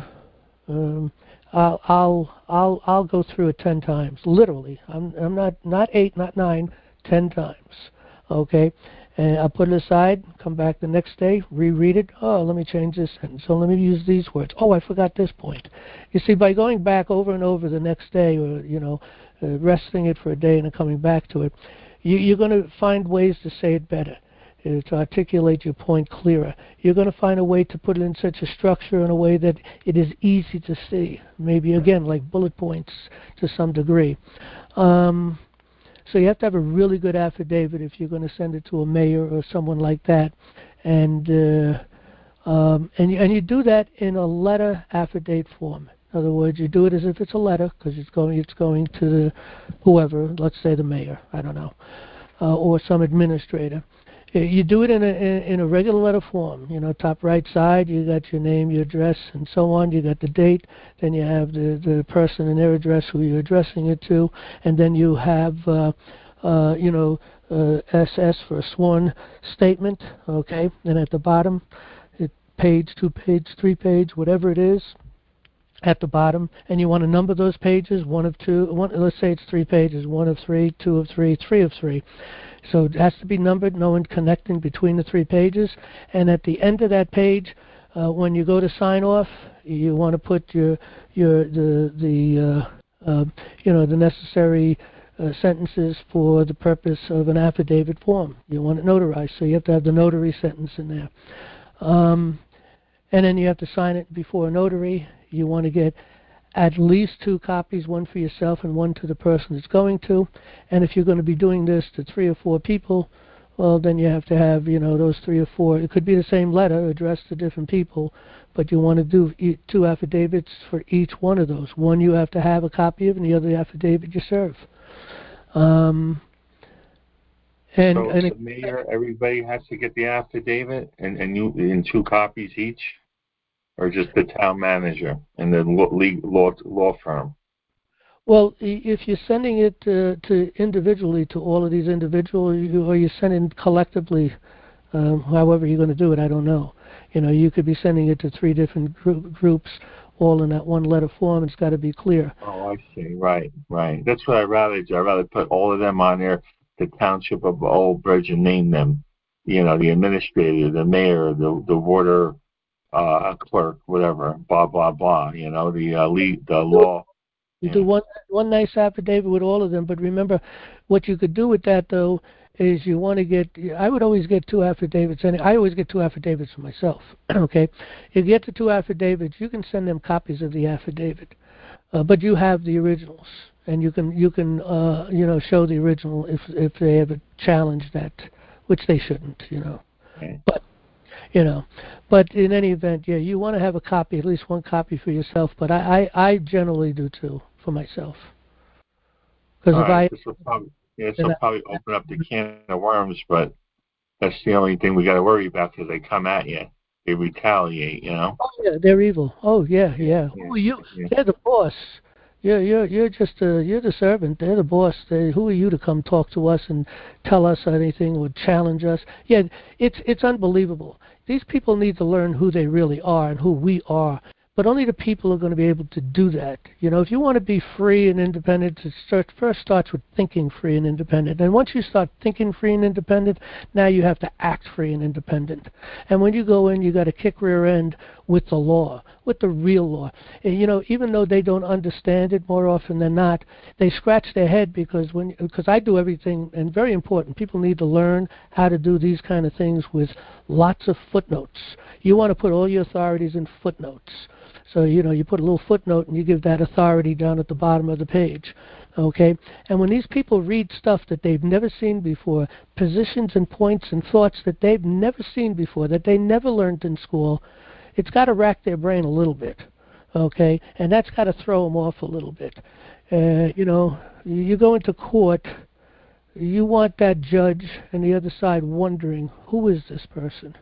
I'll go through it 10 times, literally. I'm not 8, not 9, 10 times. Okay, and I'll put it aside, come back the next day, reread it. Oh, let me change this sentence. So let me use these words. Oh, I forgot this point. You see, by going back over and over the next day, or resting it for a day and then coming back to it, you're going to find ways to say it better, to articulate your point clearer. You're going to find a way to put it in such a structure in a way that it is easy to see, maybe, again, like bullet points to some degree. So you have to have a really good affidavit if you're going to send it to a mayor or someone like that. And you do that in a letter affidavit form. In other words, you do it as if it's a letter because it's going to whoever, let's say the mayor, I don't know, or some administrator. You do it in a regular letter form. Top right side, you got your name, your address, and so on. You got the date. Then you have the person and their address, who you're addressing it to, and then you have SS for a sworn statement. Okay, and at the bottom, page, 2 page, 3 page, whatever it is. at the bottom, and you want to number those pages, one of two, let's say it's 3 pages, 1 of 3, 2 of 3, 3 of 3. So it has to be numbered, no one connecting between the 3 pages. And at the end of that page, when you go to sign off, you want to put the necessary sentences for the purpose of an affidavit form. You want it notarized, so you have to have the notary sentence in there. And then you have to sign it before a notary. You want to get at least 2 copies, one for yourself and one to the person it's going to. And if you're going to be doing this to 3 or 4 people, well, then you have to have, those 3 or 4. It could be the same letter addressed to different people, but you want to do 2 affidavits for each one of those. One you have to have a copy of, and the other affidavit you serve. So the mayor, everybody has to get the affidavit, and you in 2 copies each, or just the town manager and the law firm? Well, if you're sending it to individually to all of these individuals, or you're sending collectively, however you're going to do it, I don't know. You could be sending it to 3 different groups, all in that one letter form. It's got to be clear. Oh, I see. Right. That's what I'd rather do. I'd rather put all of them on there, the Township of Old Bridge, and name them. The administrator, the mayor, the water clerk, whatever, blah blah blah. The law. You do one nice affidavit with all of them, but remember, what you could do with that though is you want to get. I would always get 2 affidavits, and I always get 2 affidavits for myself. Okay, you get the 2 affidavits, you can send them copies of the affidavit, but you have the originals, and you can show the original if they ever challenge that, which they shouldn't. Okay. But in any event, yeah, you want to have a copy, at least 1 copy for yourself. But I generally do 2 for myself. Because this will probably open up the can of worms, but that's the only thing we got to worry about, because they come at you, they retaliate. Oh yeah, they're evil. Oh yeah. Who are you? Yeah. They're the boss. You're just you're the servant. They're the boss. Who are you to come talk to us and tell us anything or challenge us? Yeah, it's unbelievable. These people need to learn who they really are and who we are. But only the people are going to be able to do that. If you want to be free and independent, it first starts with thinking free and independent. And once you start thinking free and independent, now you have to act free and independent. And when you go in, you got to kick rear end with the law, with the real law. And, even though they don't understand it more often than not, they scratch their head because I do everything, and very important, people need to learn how to do these kind of things with lots of footnotes. You want to put all your authorities in footnotes. So, you put a little footnote and you give that authority down at the bottom of the page, okay? And when these people read stuff that they've never seen before, positions and points and thoughts that they've never seen before, that they never learned in school, it's got to rack their brain a little bit, okay? And that's got to throw them off a little bit. You go into court, you want that judge and the other side wondering, who is this person,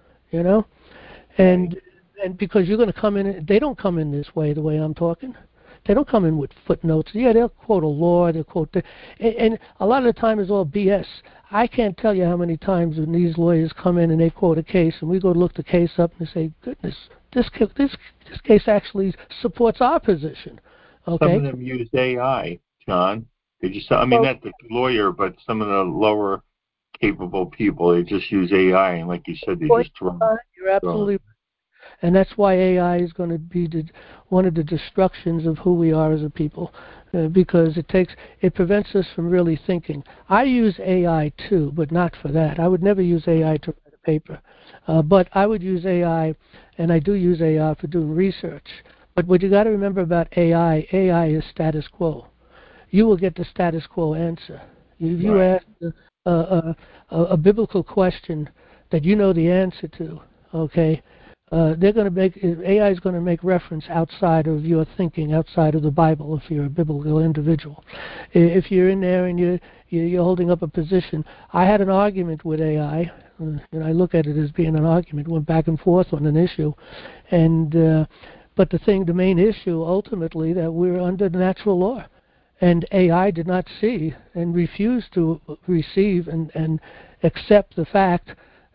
And because you're going to come in, they don't come in this way, the way I'm talking. They don't come in with footnotes. Yeah, they'll quote a law, they'll quote and a lot of the time it's all BS. I can't tell you how many times when these lawyers come in and they quote a case, and we go to look the case up and they say, goodness, this case actually supports our position. Okay? Some of them use AI, John. Not the lawyer, but some of the lower capable people, they just use AI, and like you said, they just throw. You're absolutely right. And that's why AI is going to be one of the destructions of who we are as a people, because it prevents us from really thinking. I use AI too, but not for that. I would never use AI to write a paper, but I would use AI, and I do use AI for doing research. But what you got to remember about AI is status quo. You will get the status quo answer. If you ask a biblical question that you know the answer to, okay. AI is going to make reference outside of your thinking, outside of the Bible, if you're a biblical individual. If you're in there and you're holding up a position, I had an argument with AI, and I look at it as being an argument, went back and forth on an issue, but the main issue ultimately that we're under the natural law, and AI did not see and refused to receive and accept the fact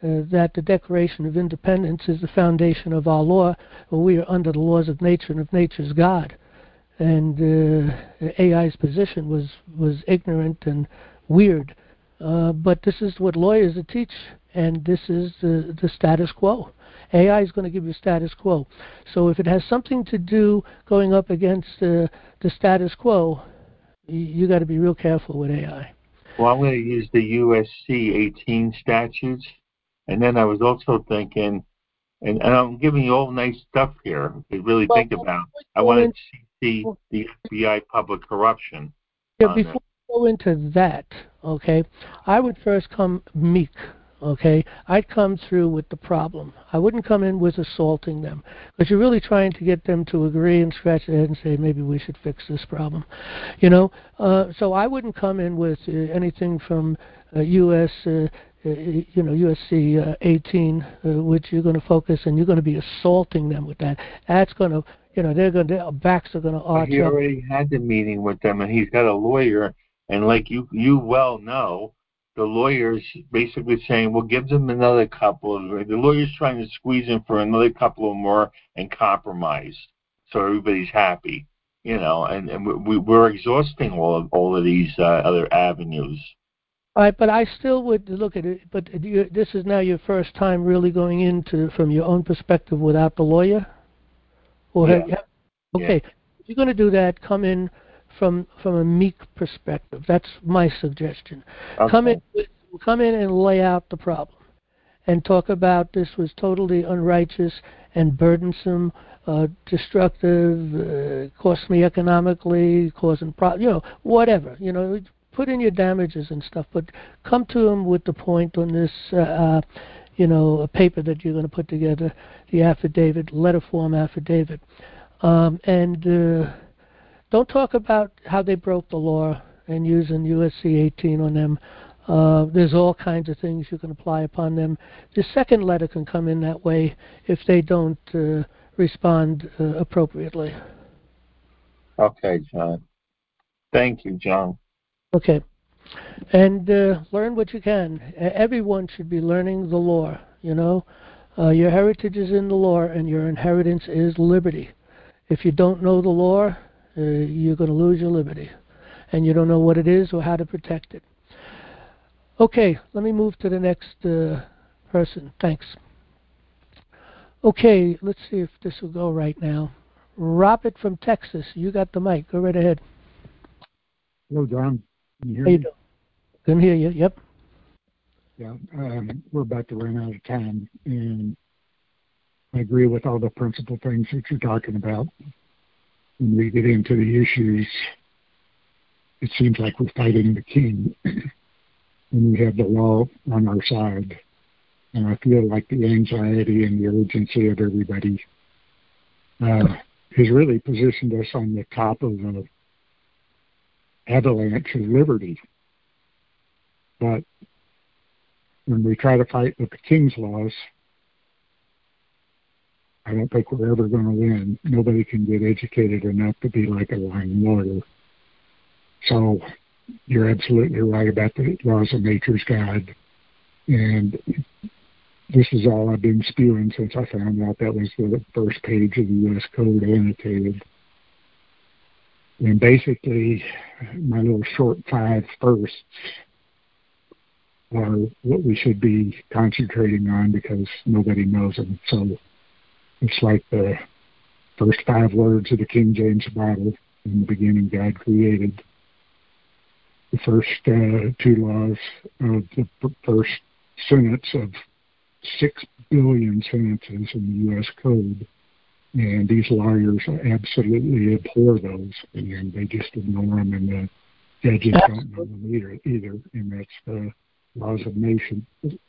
that the Declaration of Independence is the foundation of our law. Well, we are under the laws of nature and of nature's God. And AI's position was ignorant and weird. But this is what lawyers teach, and this is the status quo. AI is going to give you status quo. So if it has something to do going up against the status quo, you got to be real careful with AI. Well, I'm going to use the USC 18 statutes. And then I was also thinking, and I'm giving you all nice stuff here to really think about. I wanted to see the FBI public corruption. Yeah, before we go into that, okay, I would first come meek, okay? I'd come through with the problem. I wouldn't come in with assaulting them, because you're really trying to get them to agree and scratch their head and say, maybe we should fix this problem, you know? So I wouldn't come in with anything from USC 18, which you're going to focus, and you're going to be assaulting them with that. That's going to, their backs are going to arch up. He already had the meeting with them, and he's got a lawyer, and like you well know, the lawyer's basically saying, well, give them another couple of, the lawyer's trying to squeeze in for another couple of more and compromise, so everybody's happy, and we're exhausting all of these other avenues. All right, but I still would look at it, but this is now your first time really going into from your own perspective without the lawyer? Or yeah. Okay, if you're going to do that, come in from a meek perspective. That's my suggestion. Okay. Come in and lay out the problem, and talk about this was totally unrighteous and burdensome, destructive, cost me economically, causing whatever. Put in your damages and stuff, but come to them with the point on this. A paper that you're going to put together, the affidavit, letter form affidavit. And don't talk about how they broke the law and using USC 18 on them. There's all kinds of things you can apply upon them. The second letter can come in that way if they don't respond appropriately. Okay, John. Thank you, John. Okay. And learn what you can. Everyone should be learning the law, Your heritage is in the law, and your inheritance is liberty. If you don't know the law, you're going to lose your liberty. And you don't know what it is or how to protect it. Okay, let me move to the next person. Thanks. Okay, let's see if this will go right now. Robert from Texas, you got the mic. Go right ahead. Hello, John. Can you hear me? me? Can hear you, yep. Yeah, we're about to run out of time, and I agree with all the principal things that you're talking about. When we get into the issues, it seems like we're fighting the king, and we have the law on our side. And I feel like the anxiety and the urgency of everybody has really positioned us on the top of an avalanche of liberty. But when we try to fight with the king's laws, I don't think we're ever going to win. Nobody can get educated enough to be like a lying lawyer. So you're absolutely right about the laws of nature's God. And this is all I've been spewing since I found out that was the first page of the U.S. Code annotated. And basically, my little short 5 firsts are what we should be concentrating on because nobody knows them. So it's like the first 5 words of the King James Bible. In the beginning, God created. The first 2 laws of the first sentence of 6 billion sentences in the U.S. Code. And these lawyers absolutely abhor those, and they just ignore them, and the judges don't know them either. And that's the laws of nature,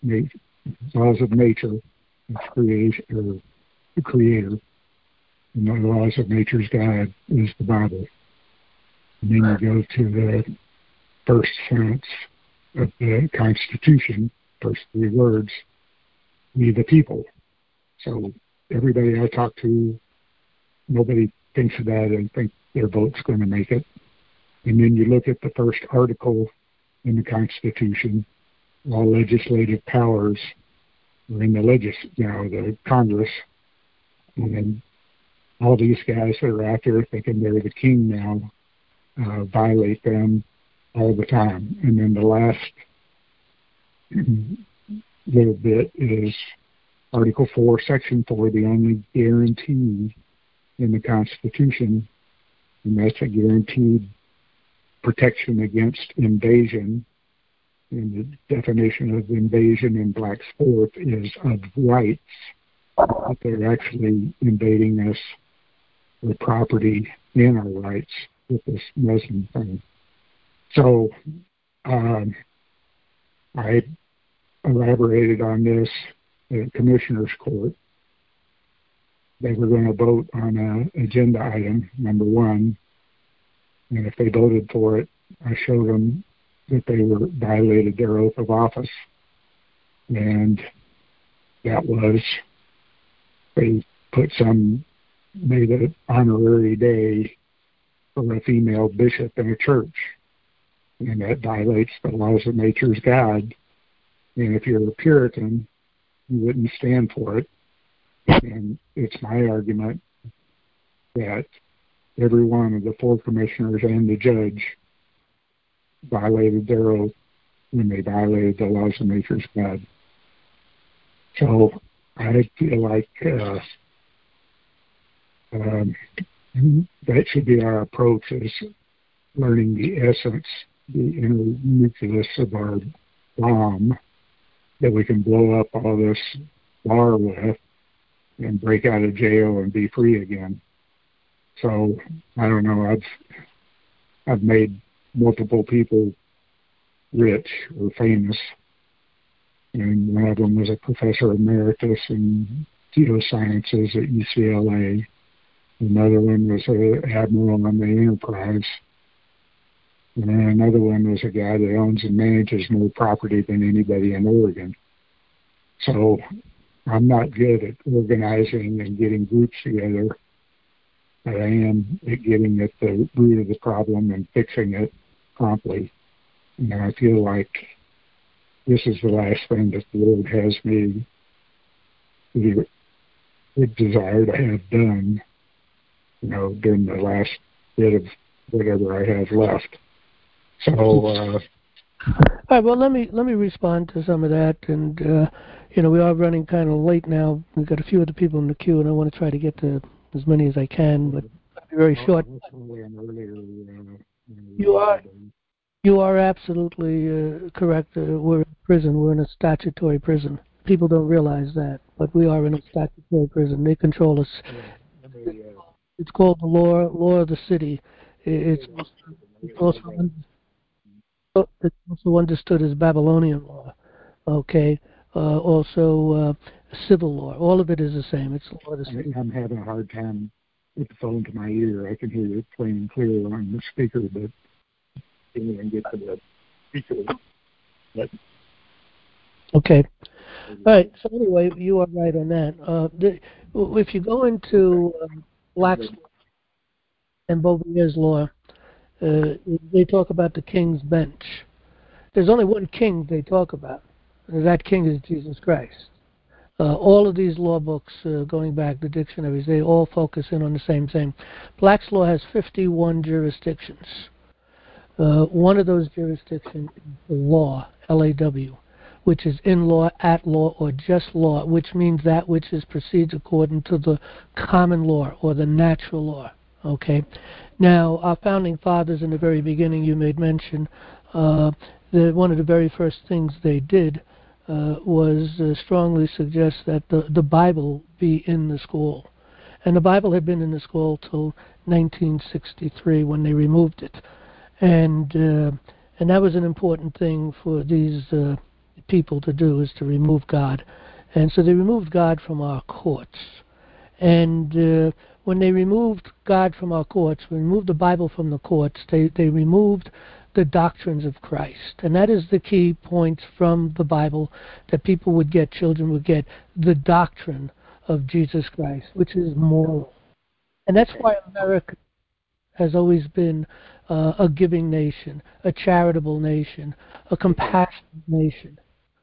it's creation, or the Creator. And the laws of nature's God is the Bible. And then you go to the first sentence of the Constitution, first 3 words, we the people. So everybody I talk to, nobody thinks of that and think their vote's going to make it. And then you look at the first article in the Constitution, all legislative powers or in the the Congress, and all these guys that are out there thinking they're the king now violate them all the time. And then the last little bit is Article 4, Section 4, the only guarantee in the Constitution, and that's a guaranteed protection against invasion. And the definition of invasion in Black's Fourth is of rights, but they're actually invading us with property and our rights with this Muslim thing. So I elaborated on this at Commissioner's Court. They were going to vote on an agenda item, number 1, and if they voted for it, I showed them that they were violated their oath of office, and that was they made an honorary day for a female bishop in a church, and that violates the laws of nature's God. And if you're a Puritan, you wouldn't stand for it. And it's my argument that every one of the 4 commissioners and the judge violated their oath when they violated the laws of nature's God. So I feel like that should be our approach, is learning the essence, the inner nucleus of our bomb that we can blow up all this bar with and break out of jail and be free again. So I don't know. I've made multiple people rich or famous, and one of them was a professor emeritus in geosciences at UCLA. Another one was an admiral on the Enterprise. And then another one was a guy that owns and manages more property than anybody in Oregon. So I'm not good at organizing and getting groups together, but I am at getting at the root of the problem and fixing it promptly. And I feel like this is the last thing that the Lord has me the desire to have done, during the last bit of whatever I have left. So, all right. Well, let me respond to some of that, and we are running kind of late now. We've got a few other people in the queue, and I want to try to get to as many as I can, but I'll be very short. You are absolutely correct. We're in prison. We're in a statutory prison. People don't realize that, but we are in a statutory prison. They control us. It's called the law of the city. It's also understood as Babylonian law. Okay. Also civil law. All of it is the same. It's the law of the city. I'm having a hard time with the phone to my ear. I can hear it plain and clear on the speaker, but I can't even get to the speaker. Okay. All right. So anyway, you are right on that. If you go into Black's law and Bouvier's law, they talk about the king's bench. There's only one king they talk about. That king is Jesus Christ. All of these law books, going back, the dictionaries, they all focus in on the same thing. Black's law has 51 jurisdictions. One of those jurisdictions is the law, L-A-W, which is in law, at law, or just law, which means that which proceeds according to the common law or the natural law. Okay. Now, our founding fathers in the very beginning, you made mention, one of the very first things they did was strongly suggest that the Bible be in the school. And the Bible had been in the school till 1963 when they removed it. And that was an important thing for these people to do, is to remove God. And so they removed God from our courts. And when they removed God from our courts, removed the Bible from the courts, they removed the doctrines of Christ. And that is the key point from the Bible, that people would get, children would get, the doctrine of Jesus Christ, which is moral. And that's why America has always been a giving nation, a charitable nation, a compassionate nation.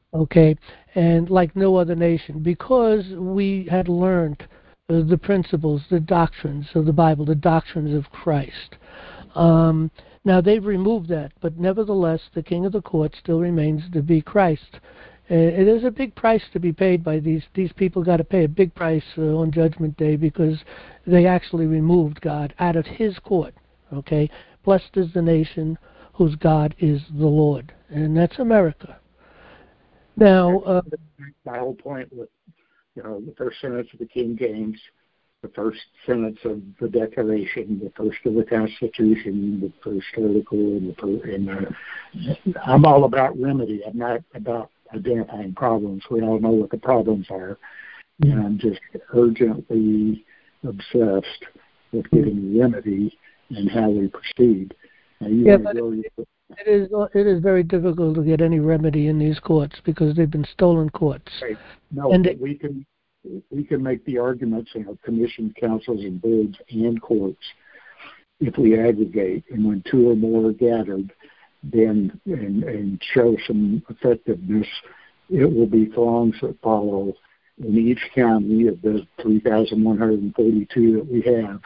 okay, and like no other nation, because we had learned the principles, the doctrines of the Bible, the doctrines of Christ. Now they've removed that, but nevertheless, the King of the Court still remains to be Christ. It is a big price to be paid by these people. Got to pay a big price on Judgment Day because they actually removed God out of His court. Okay, blessed is the nation whose God is the Lord, and that's America. Now, my whole point with the first sentence of the King James, the first sentence of the Declaration, the first of the Constitution, the first article, I'm all about remedy. I'm not about identifying problems. We all know what the problems are, and I'm just urgently obsessed with getting remedy and how we proceed. Now, it is very difficult to get any remedy in these courts because they've been stolen courts. Right. No, and we can make the arguments in our commission, councils, and boards and courts if we aggregate, and when two or more are gathered, then and show some effectiveness, it will be throngs that follow in each county of the 3,142 that we have.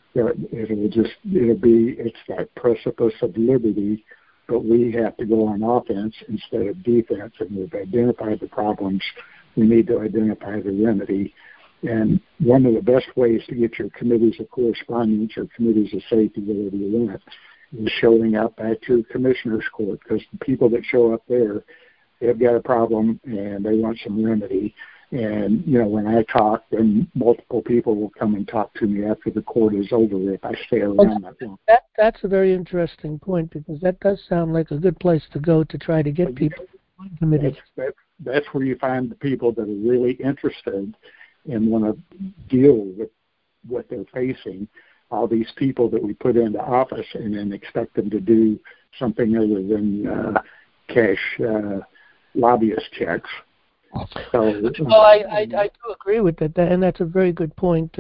It's that precipice of liberty, but we have to go on offense instead of defense, and we've identified the problems. We need to identify the remedy. And one of the best ways to get your committees of correspondence or committees of safety, whatever you want, is showing up at your commissioner's court, because the people that show up there, they've got a problem and they want some remedy. And, when I talk, then multiple people will come and talk to me after the court is over if I stay around that long. That's a very interesting point, because that does sound like a good place to go to try to get people committed. That's where you find the people that are really interested and want to deal with what they're facing. All these people that we put into office and then expect them to do something other than cash lobbyist checks. So, I do agree with that, and that's a very good point.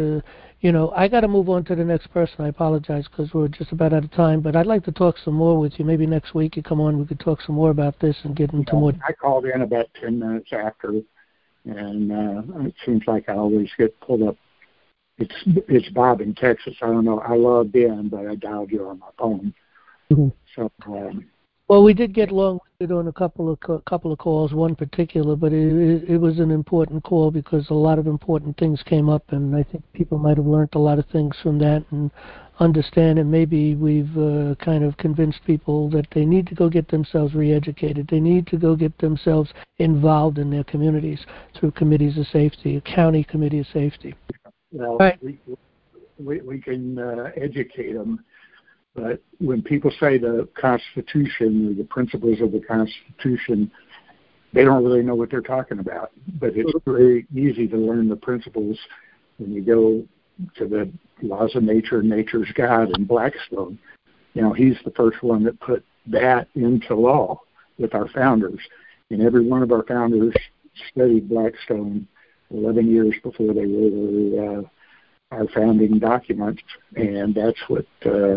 I got to move on to the next person. I apologize because we're just about out of time, but I'd like to talk some more with you. Maybe next week you come on, we could talk some more about this and get into more. I called in about 10 minutes after, and it seems like I always get pulled up. It's Bob in Texas. I don't know. I logged in, but I dialed you on my phone. Mm-hmm. So. Well, we did get long-winded on a couple of calls, one particular, but it was an important call because a lot of important things came up, and I think people might have learned a lot of things from that and understand, and maybe we've kind of convinced people that they need to go get themselves re-educated. They need to go get themselves involved in their communities through committees of safety, a county committee of safety. Well, right. we can educate them. But when people say the Constitution or the principles of the Constitution, they don't really know what they're talking about. But it's very easy to learn the principles when you go to the laws of nature, nature's God, and Blackstone. He's the first one that put that into law with our founders. And every one of our founders studied Blackstone 11 years before they wrote our founding documents. And that's what...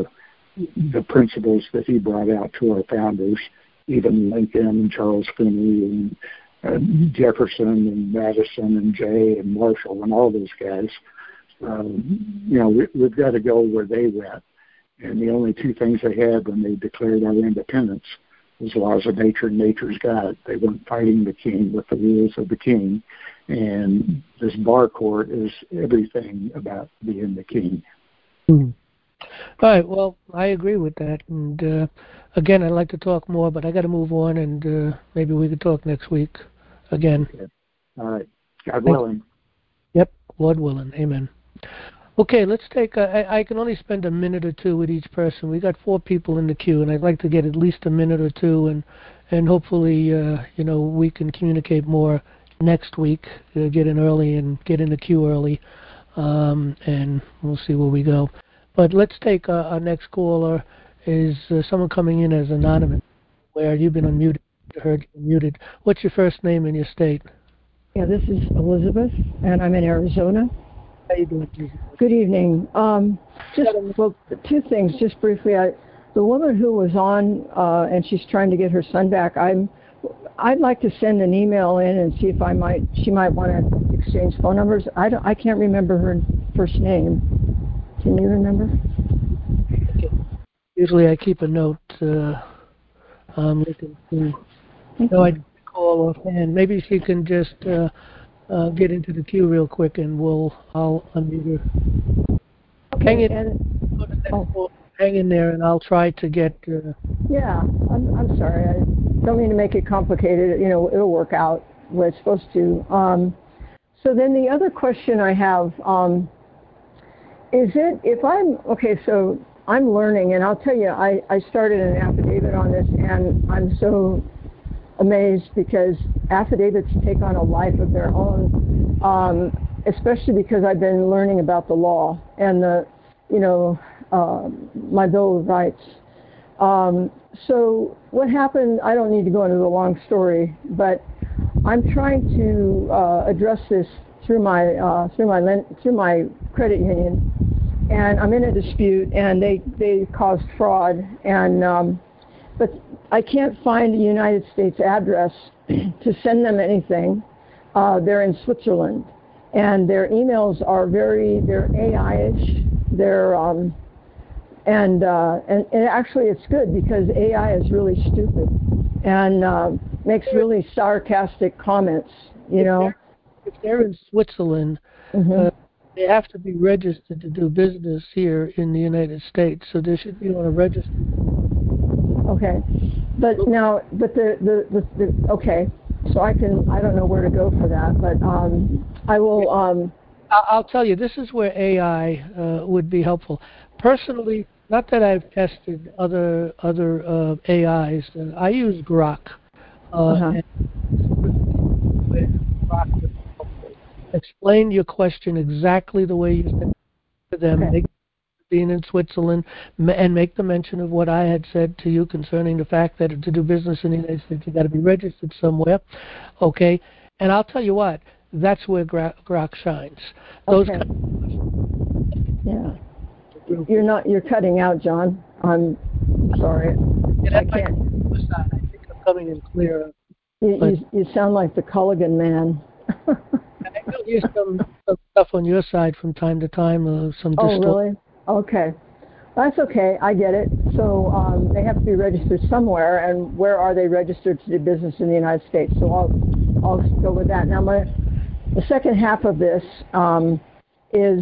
the principles that he brought out to our founders, even Lincoln and Charles Finney and Jefferson and Madison and Jay and Marshall and all those guys. We've got to go where they went. And the only two things they had when they declared our independence was laws of nature and nature's God. They weren't fighting the king with the rules of the king. And this bar court is everything about being the king. Mm-hmm. All right, well, I agree with that. And again, I'd like to talk more, but I got to move on, and maybe we could talk next week again. Okay. All right. God willing. Yep, Lord willing. Amen. Okay, let's take I can only spend a minute or two with each person. We got 4 people in the queue, and I'd like to get at least a minute or two, and hopefully, we can communicate more next week, get in early and get in the queue early, and we'll see where we go. But let's take our next caller. Is someone coming in as anonymous? Where you've been unmuted? I heard you muted. What's your first name and your state? Yeah, this is Elizabeth, and I'm in Arizona. How you doing, Elizabeth? Good evening. Two things, just briefly. The woman who was on, and she's trying to get her son back. I'd like to send an email in and see if she might want to exchange phone numbers. I can't remember her first name. Can you remember? Usually I keep a note. Looking through. No, I call offhand. Maybe she can just get into the queue real quick, and I'll unmute her. Okay. Hang in there, and I'll try to get. Yeah, I'm sorry. I don't mean to make it complicated. It'll work out the way it's supposed to. So then the other question I have is so I'm learning, and I'll tell you, I started an affidavit on this, and I'm so amazed because affidavits take on a life of their own, especially because I've been learning about the law and my Bill of Rights. So what happened, I don't need to go into the long story, but I'm trying to address this through my credit union, and I'm in a dispute, and they caused fraud, and but I can't find a United States address to send them anything. They're in Switzerland, and their emails are they're AI-ish. They're and actually it's good because AI is really stupid and makes really sarcastic comments. If they're in Switzerland, they have to be registered to do business here in the United States, so they should be on a register. Okay, but okay, so I don't know where to go for that, but I will. I'll tell you, this is where AI would be helpful. Personally, not that I've tested other AIs. I use Grok. And Grok would explain your question exactly the way you said to them. Okay. Being in Switzerland, and make the mention of what I had said to you concerning the fact that to do business in the United States, you've got to be registered somewhere. Okay? And I'll tell you what, that's where Grok shines. Those okay. Yeah. You're cutting out, John. I'm sorry. I can't. I think I'm coming in clearer. You sound like the Culligan man. I know here's some stuff on your side from time to time. Oh, really? Okay. That's okay. I get it. So they have to be registered somewhere, and where are they registered to do business in the United States? So I'll go with that. Now, the second half of this is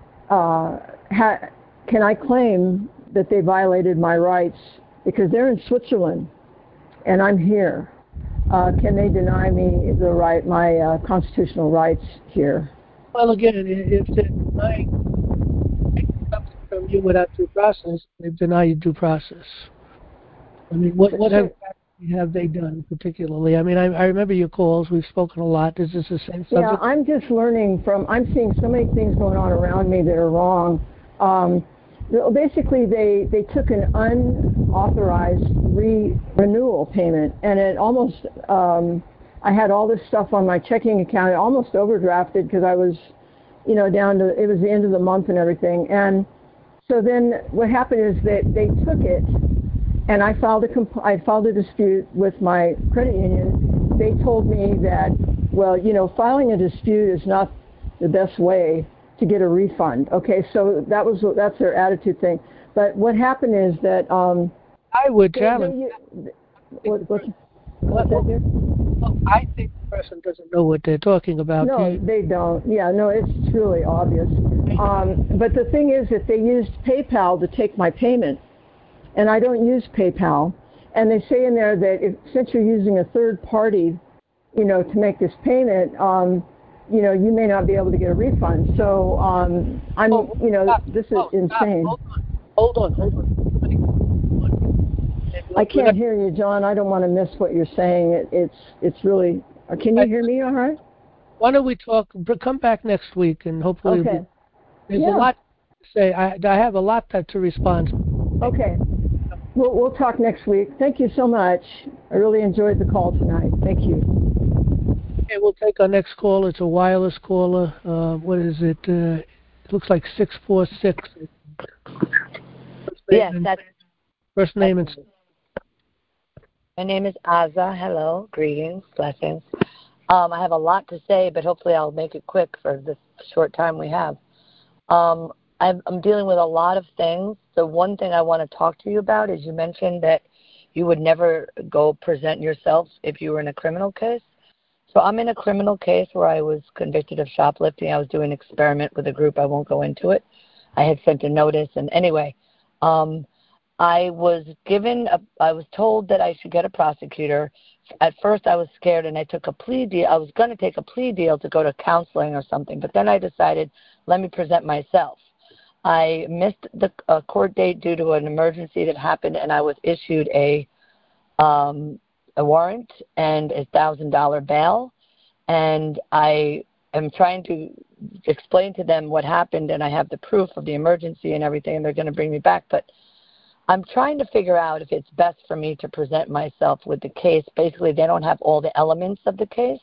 can I claim that they violated my rights because they're in Switzerland and I'm here? Can they deny me my constitutional rights here? Well, again, if they're denying something from you without due process, they've denied due process. I mean, what have they done particularly? I mean, I remember your calls. We've spoken a lot. Is this the same subject? Yeah, I'm just learning I'm seeing so many things going on around me that are wrong. Basically, they took an unauthorized renewal payment, and it almost, I had all this stuff on my checking account. It almost overdrafted because I was, down to, it was the end of the month and everything. And so then what happened is that they took it, and I filed a dispute with my credit union. They told me that, well, filing a dispute is not the best way to get a refund. Okay, so that's their attitude thing. But what happened is that I would challenge. What's that, dear? I think the person doesn't know what they're talking about. No, they don't. Yeah, no, it's truly obvious. But the thing is that they used PayPal to take my payment, and I don't use PayPal. And they say in there that since you're using a third party, to make this payment, you may not be able to get a refund. So this is insane. Hold on. I can't hear you, John. I don't want to miss what you're saying. It's really. Can you hear me all right? Why don't we talk? Come back next week, and hopefully there's a lot to say. I have a lot to respond to. Okay. We'll talk next week. Thank you so much. I really enjoyed the call tonight. Thank you. Okay, we'll take our next call. It's a wireless caller. What is it? It looks like 646. Yes, that's first name and. My name is Aza. Hello. Greetings. Blessings. I have a lot to say, but hopefully I'll make it quick for the short time we have. I'm dealing with a lot of things. The one thing I want to talk to you about is you mentioned that you would never go present yourself if you were in a criminal case. So I'm in a criminal case where I was convicted of shoplifting. I was doing an experiment with a group. I won't go into it. I had sent a notice. And anyway, I was told that I should get a prosecutor. At first I was scared and I took a plea deal. I was going to take a plea deal to go to counseling or something, but then I decided, let me present myself. I missed the court date due to an emergency that happened, and I was issued a warrant and a $1,000 bail, and I am trying to explain to them what happened, and I have the proof of the emergency and everything, and they're going to bring me back, but I'm trying to figure out if it's best for me to present myself with the case. Basically, they don't have all the elements of the case.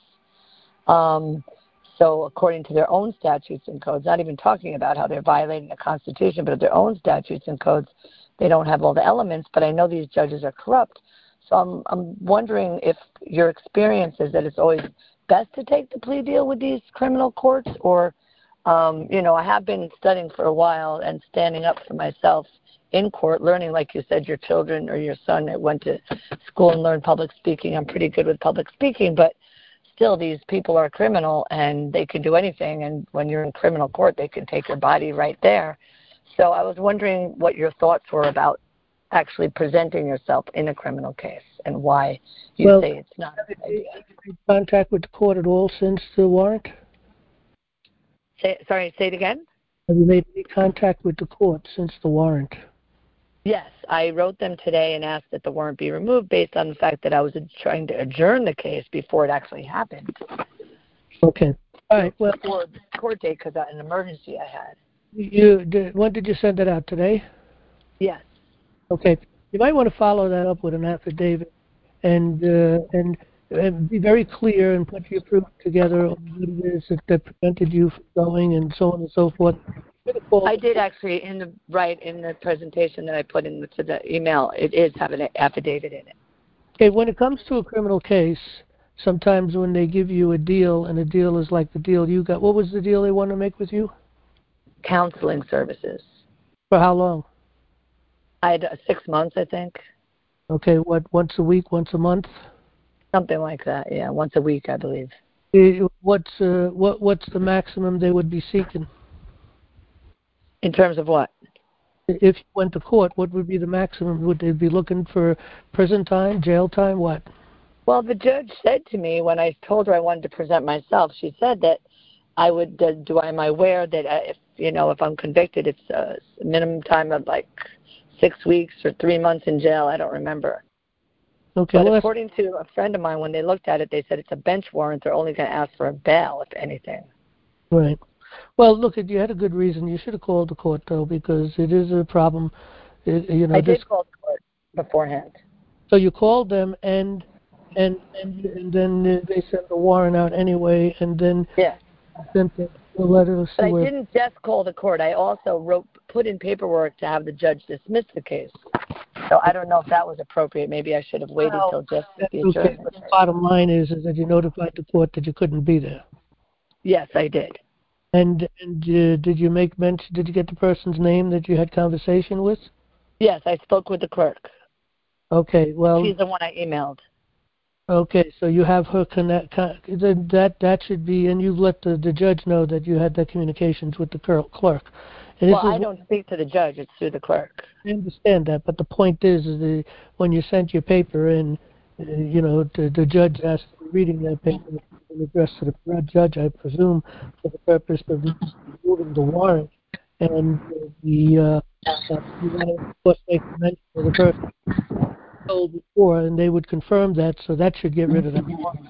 So according to their own statutes and codes, not even talking about how they're violating the Constitution, but of their own statutes and codes, they don't have all the elements. But I know these judges are corrupt. So I'm wondering if your experience is that it's always best to take the plea deal with these criminal courts, or, I have been studying for a while and standing up for myself in court, learning, like you said, your children or your son that went to school and learned public speaking. I'm pretty good with public speaking, but still these people are criminal and they can do anything. And when you're in criminal court, they can take your body right there. So I was wondering what your thoughts were about actually presenting yourself in a criminal case and why you say it's not a good idea. Have you made contact with the court at all since the warrant? Say it again? Have you made any contact with the court since the warrant? Yes, I wrote them today and asked that the warrant be removed based on the fact that I was trying to adjourn the case before it actually happened. Okay. All right. Well, before the court date, because of an emergency I had. When did you send it out, today? Yes. Okay. You might want to follow that up with an affidavit and be very clear and put your proof together on what it is that prevented you from going and so on and so forth. I did actually in the presentation that I put into the email. It is have an affidavit in it. Okay, when it comes to a criminal case, sometimes when they give you a deal and a deal is like the deal you got, what was the deal they want to make with you? Counseling services. For how long? I had 6 months, I think. Okay, what? Once a week, once a month? Something like that. Yeah, once a week, I believe. What's the maximum they would be seeking? In terms of what? If you went to court, what would be the maximum? Would they be looking for prison time, jail time, what? Well, the judge said to me when I told her I wanted to present myself, she said that I would. Am I aware that if I'm convicted, it's a minimum time of like 6 weeks or 3 months in jail. I don't remember. Okay. But according to a friend of mine, when they looked at it, they said it's a bench warrant. They're only going to ask for a bail, if anything. Right. Well, look, you had a good reason. You should have called the court, though, because it is a problem. I did call the court beforehand. So you called them, and then they sent the warrant out anyway, and then sent the letter. But I didn't just call the court. I also put in paperwork to have the judge dismiss the case. So I don't know if that was appropriate. Maybe I should have waited till just the adjournment. But the bottom line is that you notified the court that you couldn't be there. Yes, I did. And did you make mention? Did you get the person's name that you had conversation with? Yes, I spoke with the clerk. Okay, well, she's the one I emailed. Okay, so you have her connect. That should be, and you let the judge know that you had the communications with the clerk. And well, I don't speak to the judge; it's through the clerk. I understand that, but the point is when you sent your paper in, the judge asked to be reading that paper addressed to the judge, I presume, for the purpose of removing the warrant, and you want to, of course, make a mention of the person told before, and they would confirm that, so that should get rid of that warrant.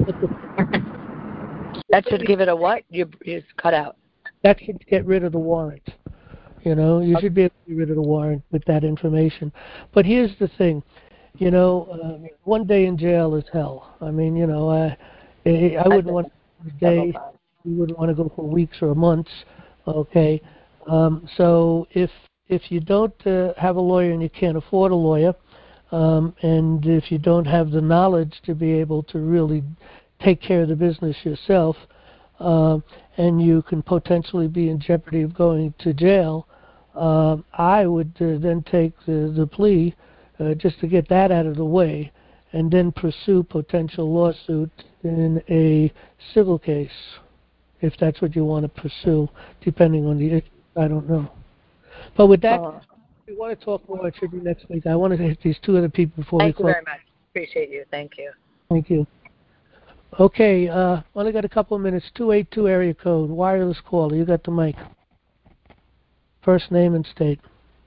That should give it a what? You cut out. That should get rid of the warrant. You should be able to get rid of the warrant with that information. But here's the thing, one day in jail is hell. I mean, I wouldn't want a day. You wouldn't want to go for weeks or months. Okay, so if you don't have a lawyer and you can't afford a lawyer, And if you don't have the knowledge to be able to really take care of the business yourself, and you can potentially be in jeopardy of going to jail, I would then take the plea just to get that out of the way, and then pursue potential lawsuit in a civil case, if that's what you want to pursue, depending on the issue. I don't know. But with that, if you want to talk more, it should be next week. I want to hit these two other people before we close. Thank you very much. Appreciate you. Thank you. Thank you. Okay, only got a couple of minutes. 282 area code, wireless caller. You got the mic. First name and state.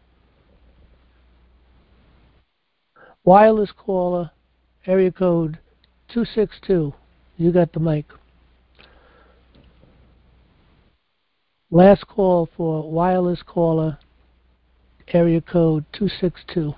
Wireless caller, area code 262. You got the mic. Last call for wireless caller, area code 262.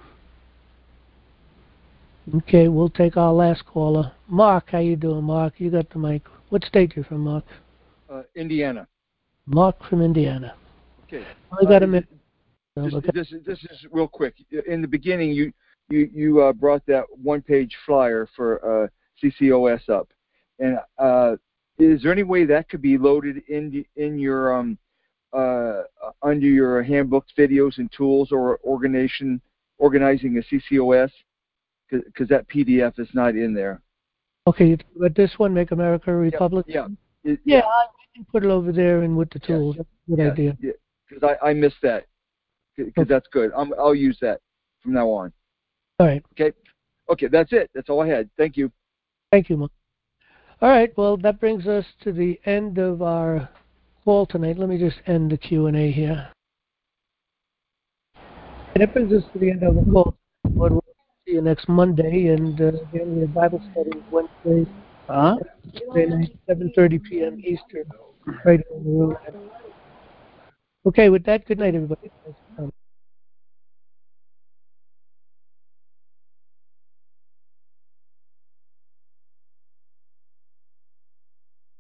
Okay, we'll take our last caller. Mark, how you doing, Mark? You got the mic. What state you from, Mark? Indiana. Mark from Indiana. Okay. I got a minute. This is real quick. In the beginning, you brought that one-page flyer for CCOS up, and is there any way that could be loaded in your under your handbooks, videos, and tools, or organizing a CCOS? Because that PDF is not in there. Okay, but this one, Make America a Republic? Yeah. Yeah, I can put it over there and with the tools. Yes. That's a good idea. Yeah, because I missed that. Because that's good. I'll use that from now on. All right. Okay, that's it. That's all I had. Thank you. Thank you, Mark. All right, well, that brings us to the end of our call tonight. Let me just end the Q&A here. And that brings us to the end of the call. We'll see you next Monday, and again, we have Bible study Wednesday, Wednesday night, 7:30 p.m. Eastern, right on the road. Okay, with that, good night, everybody.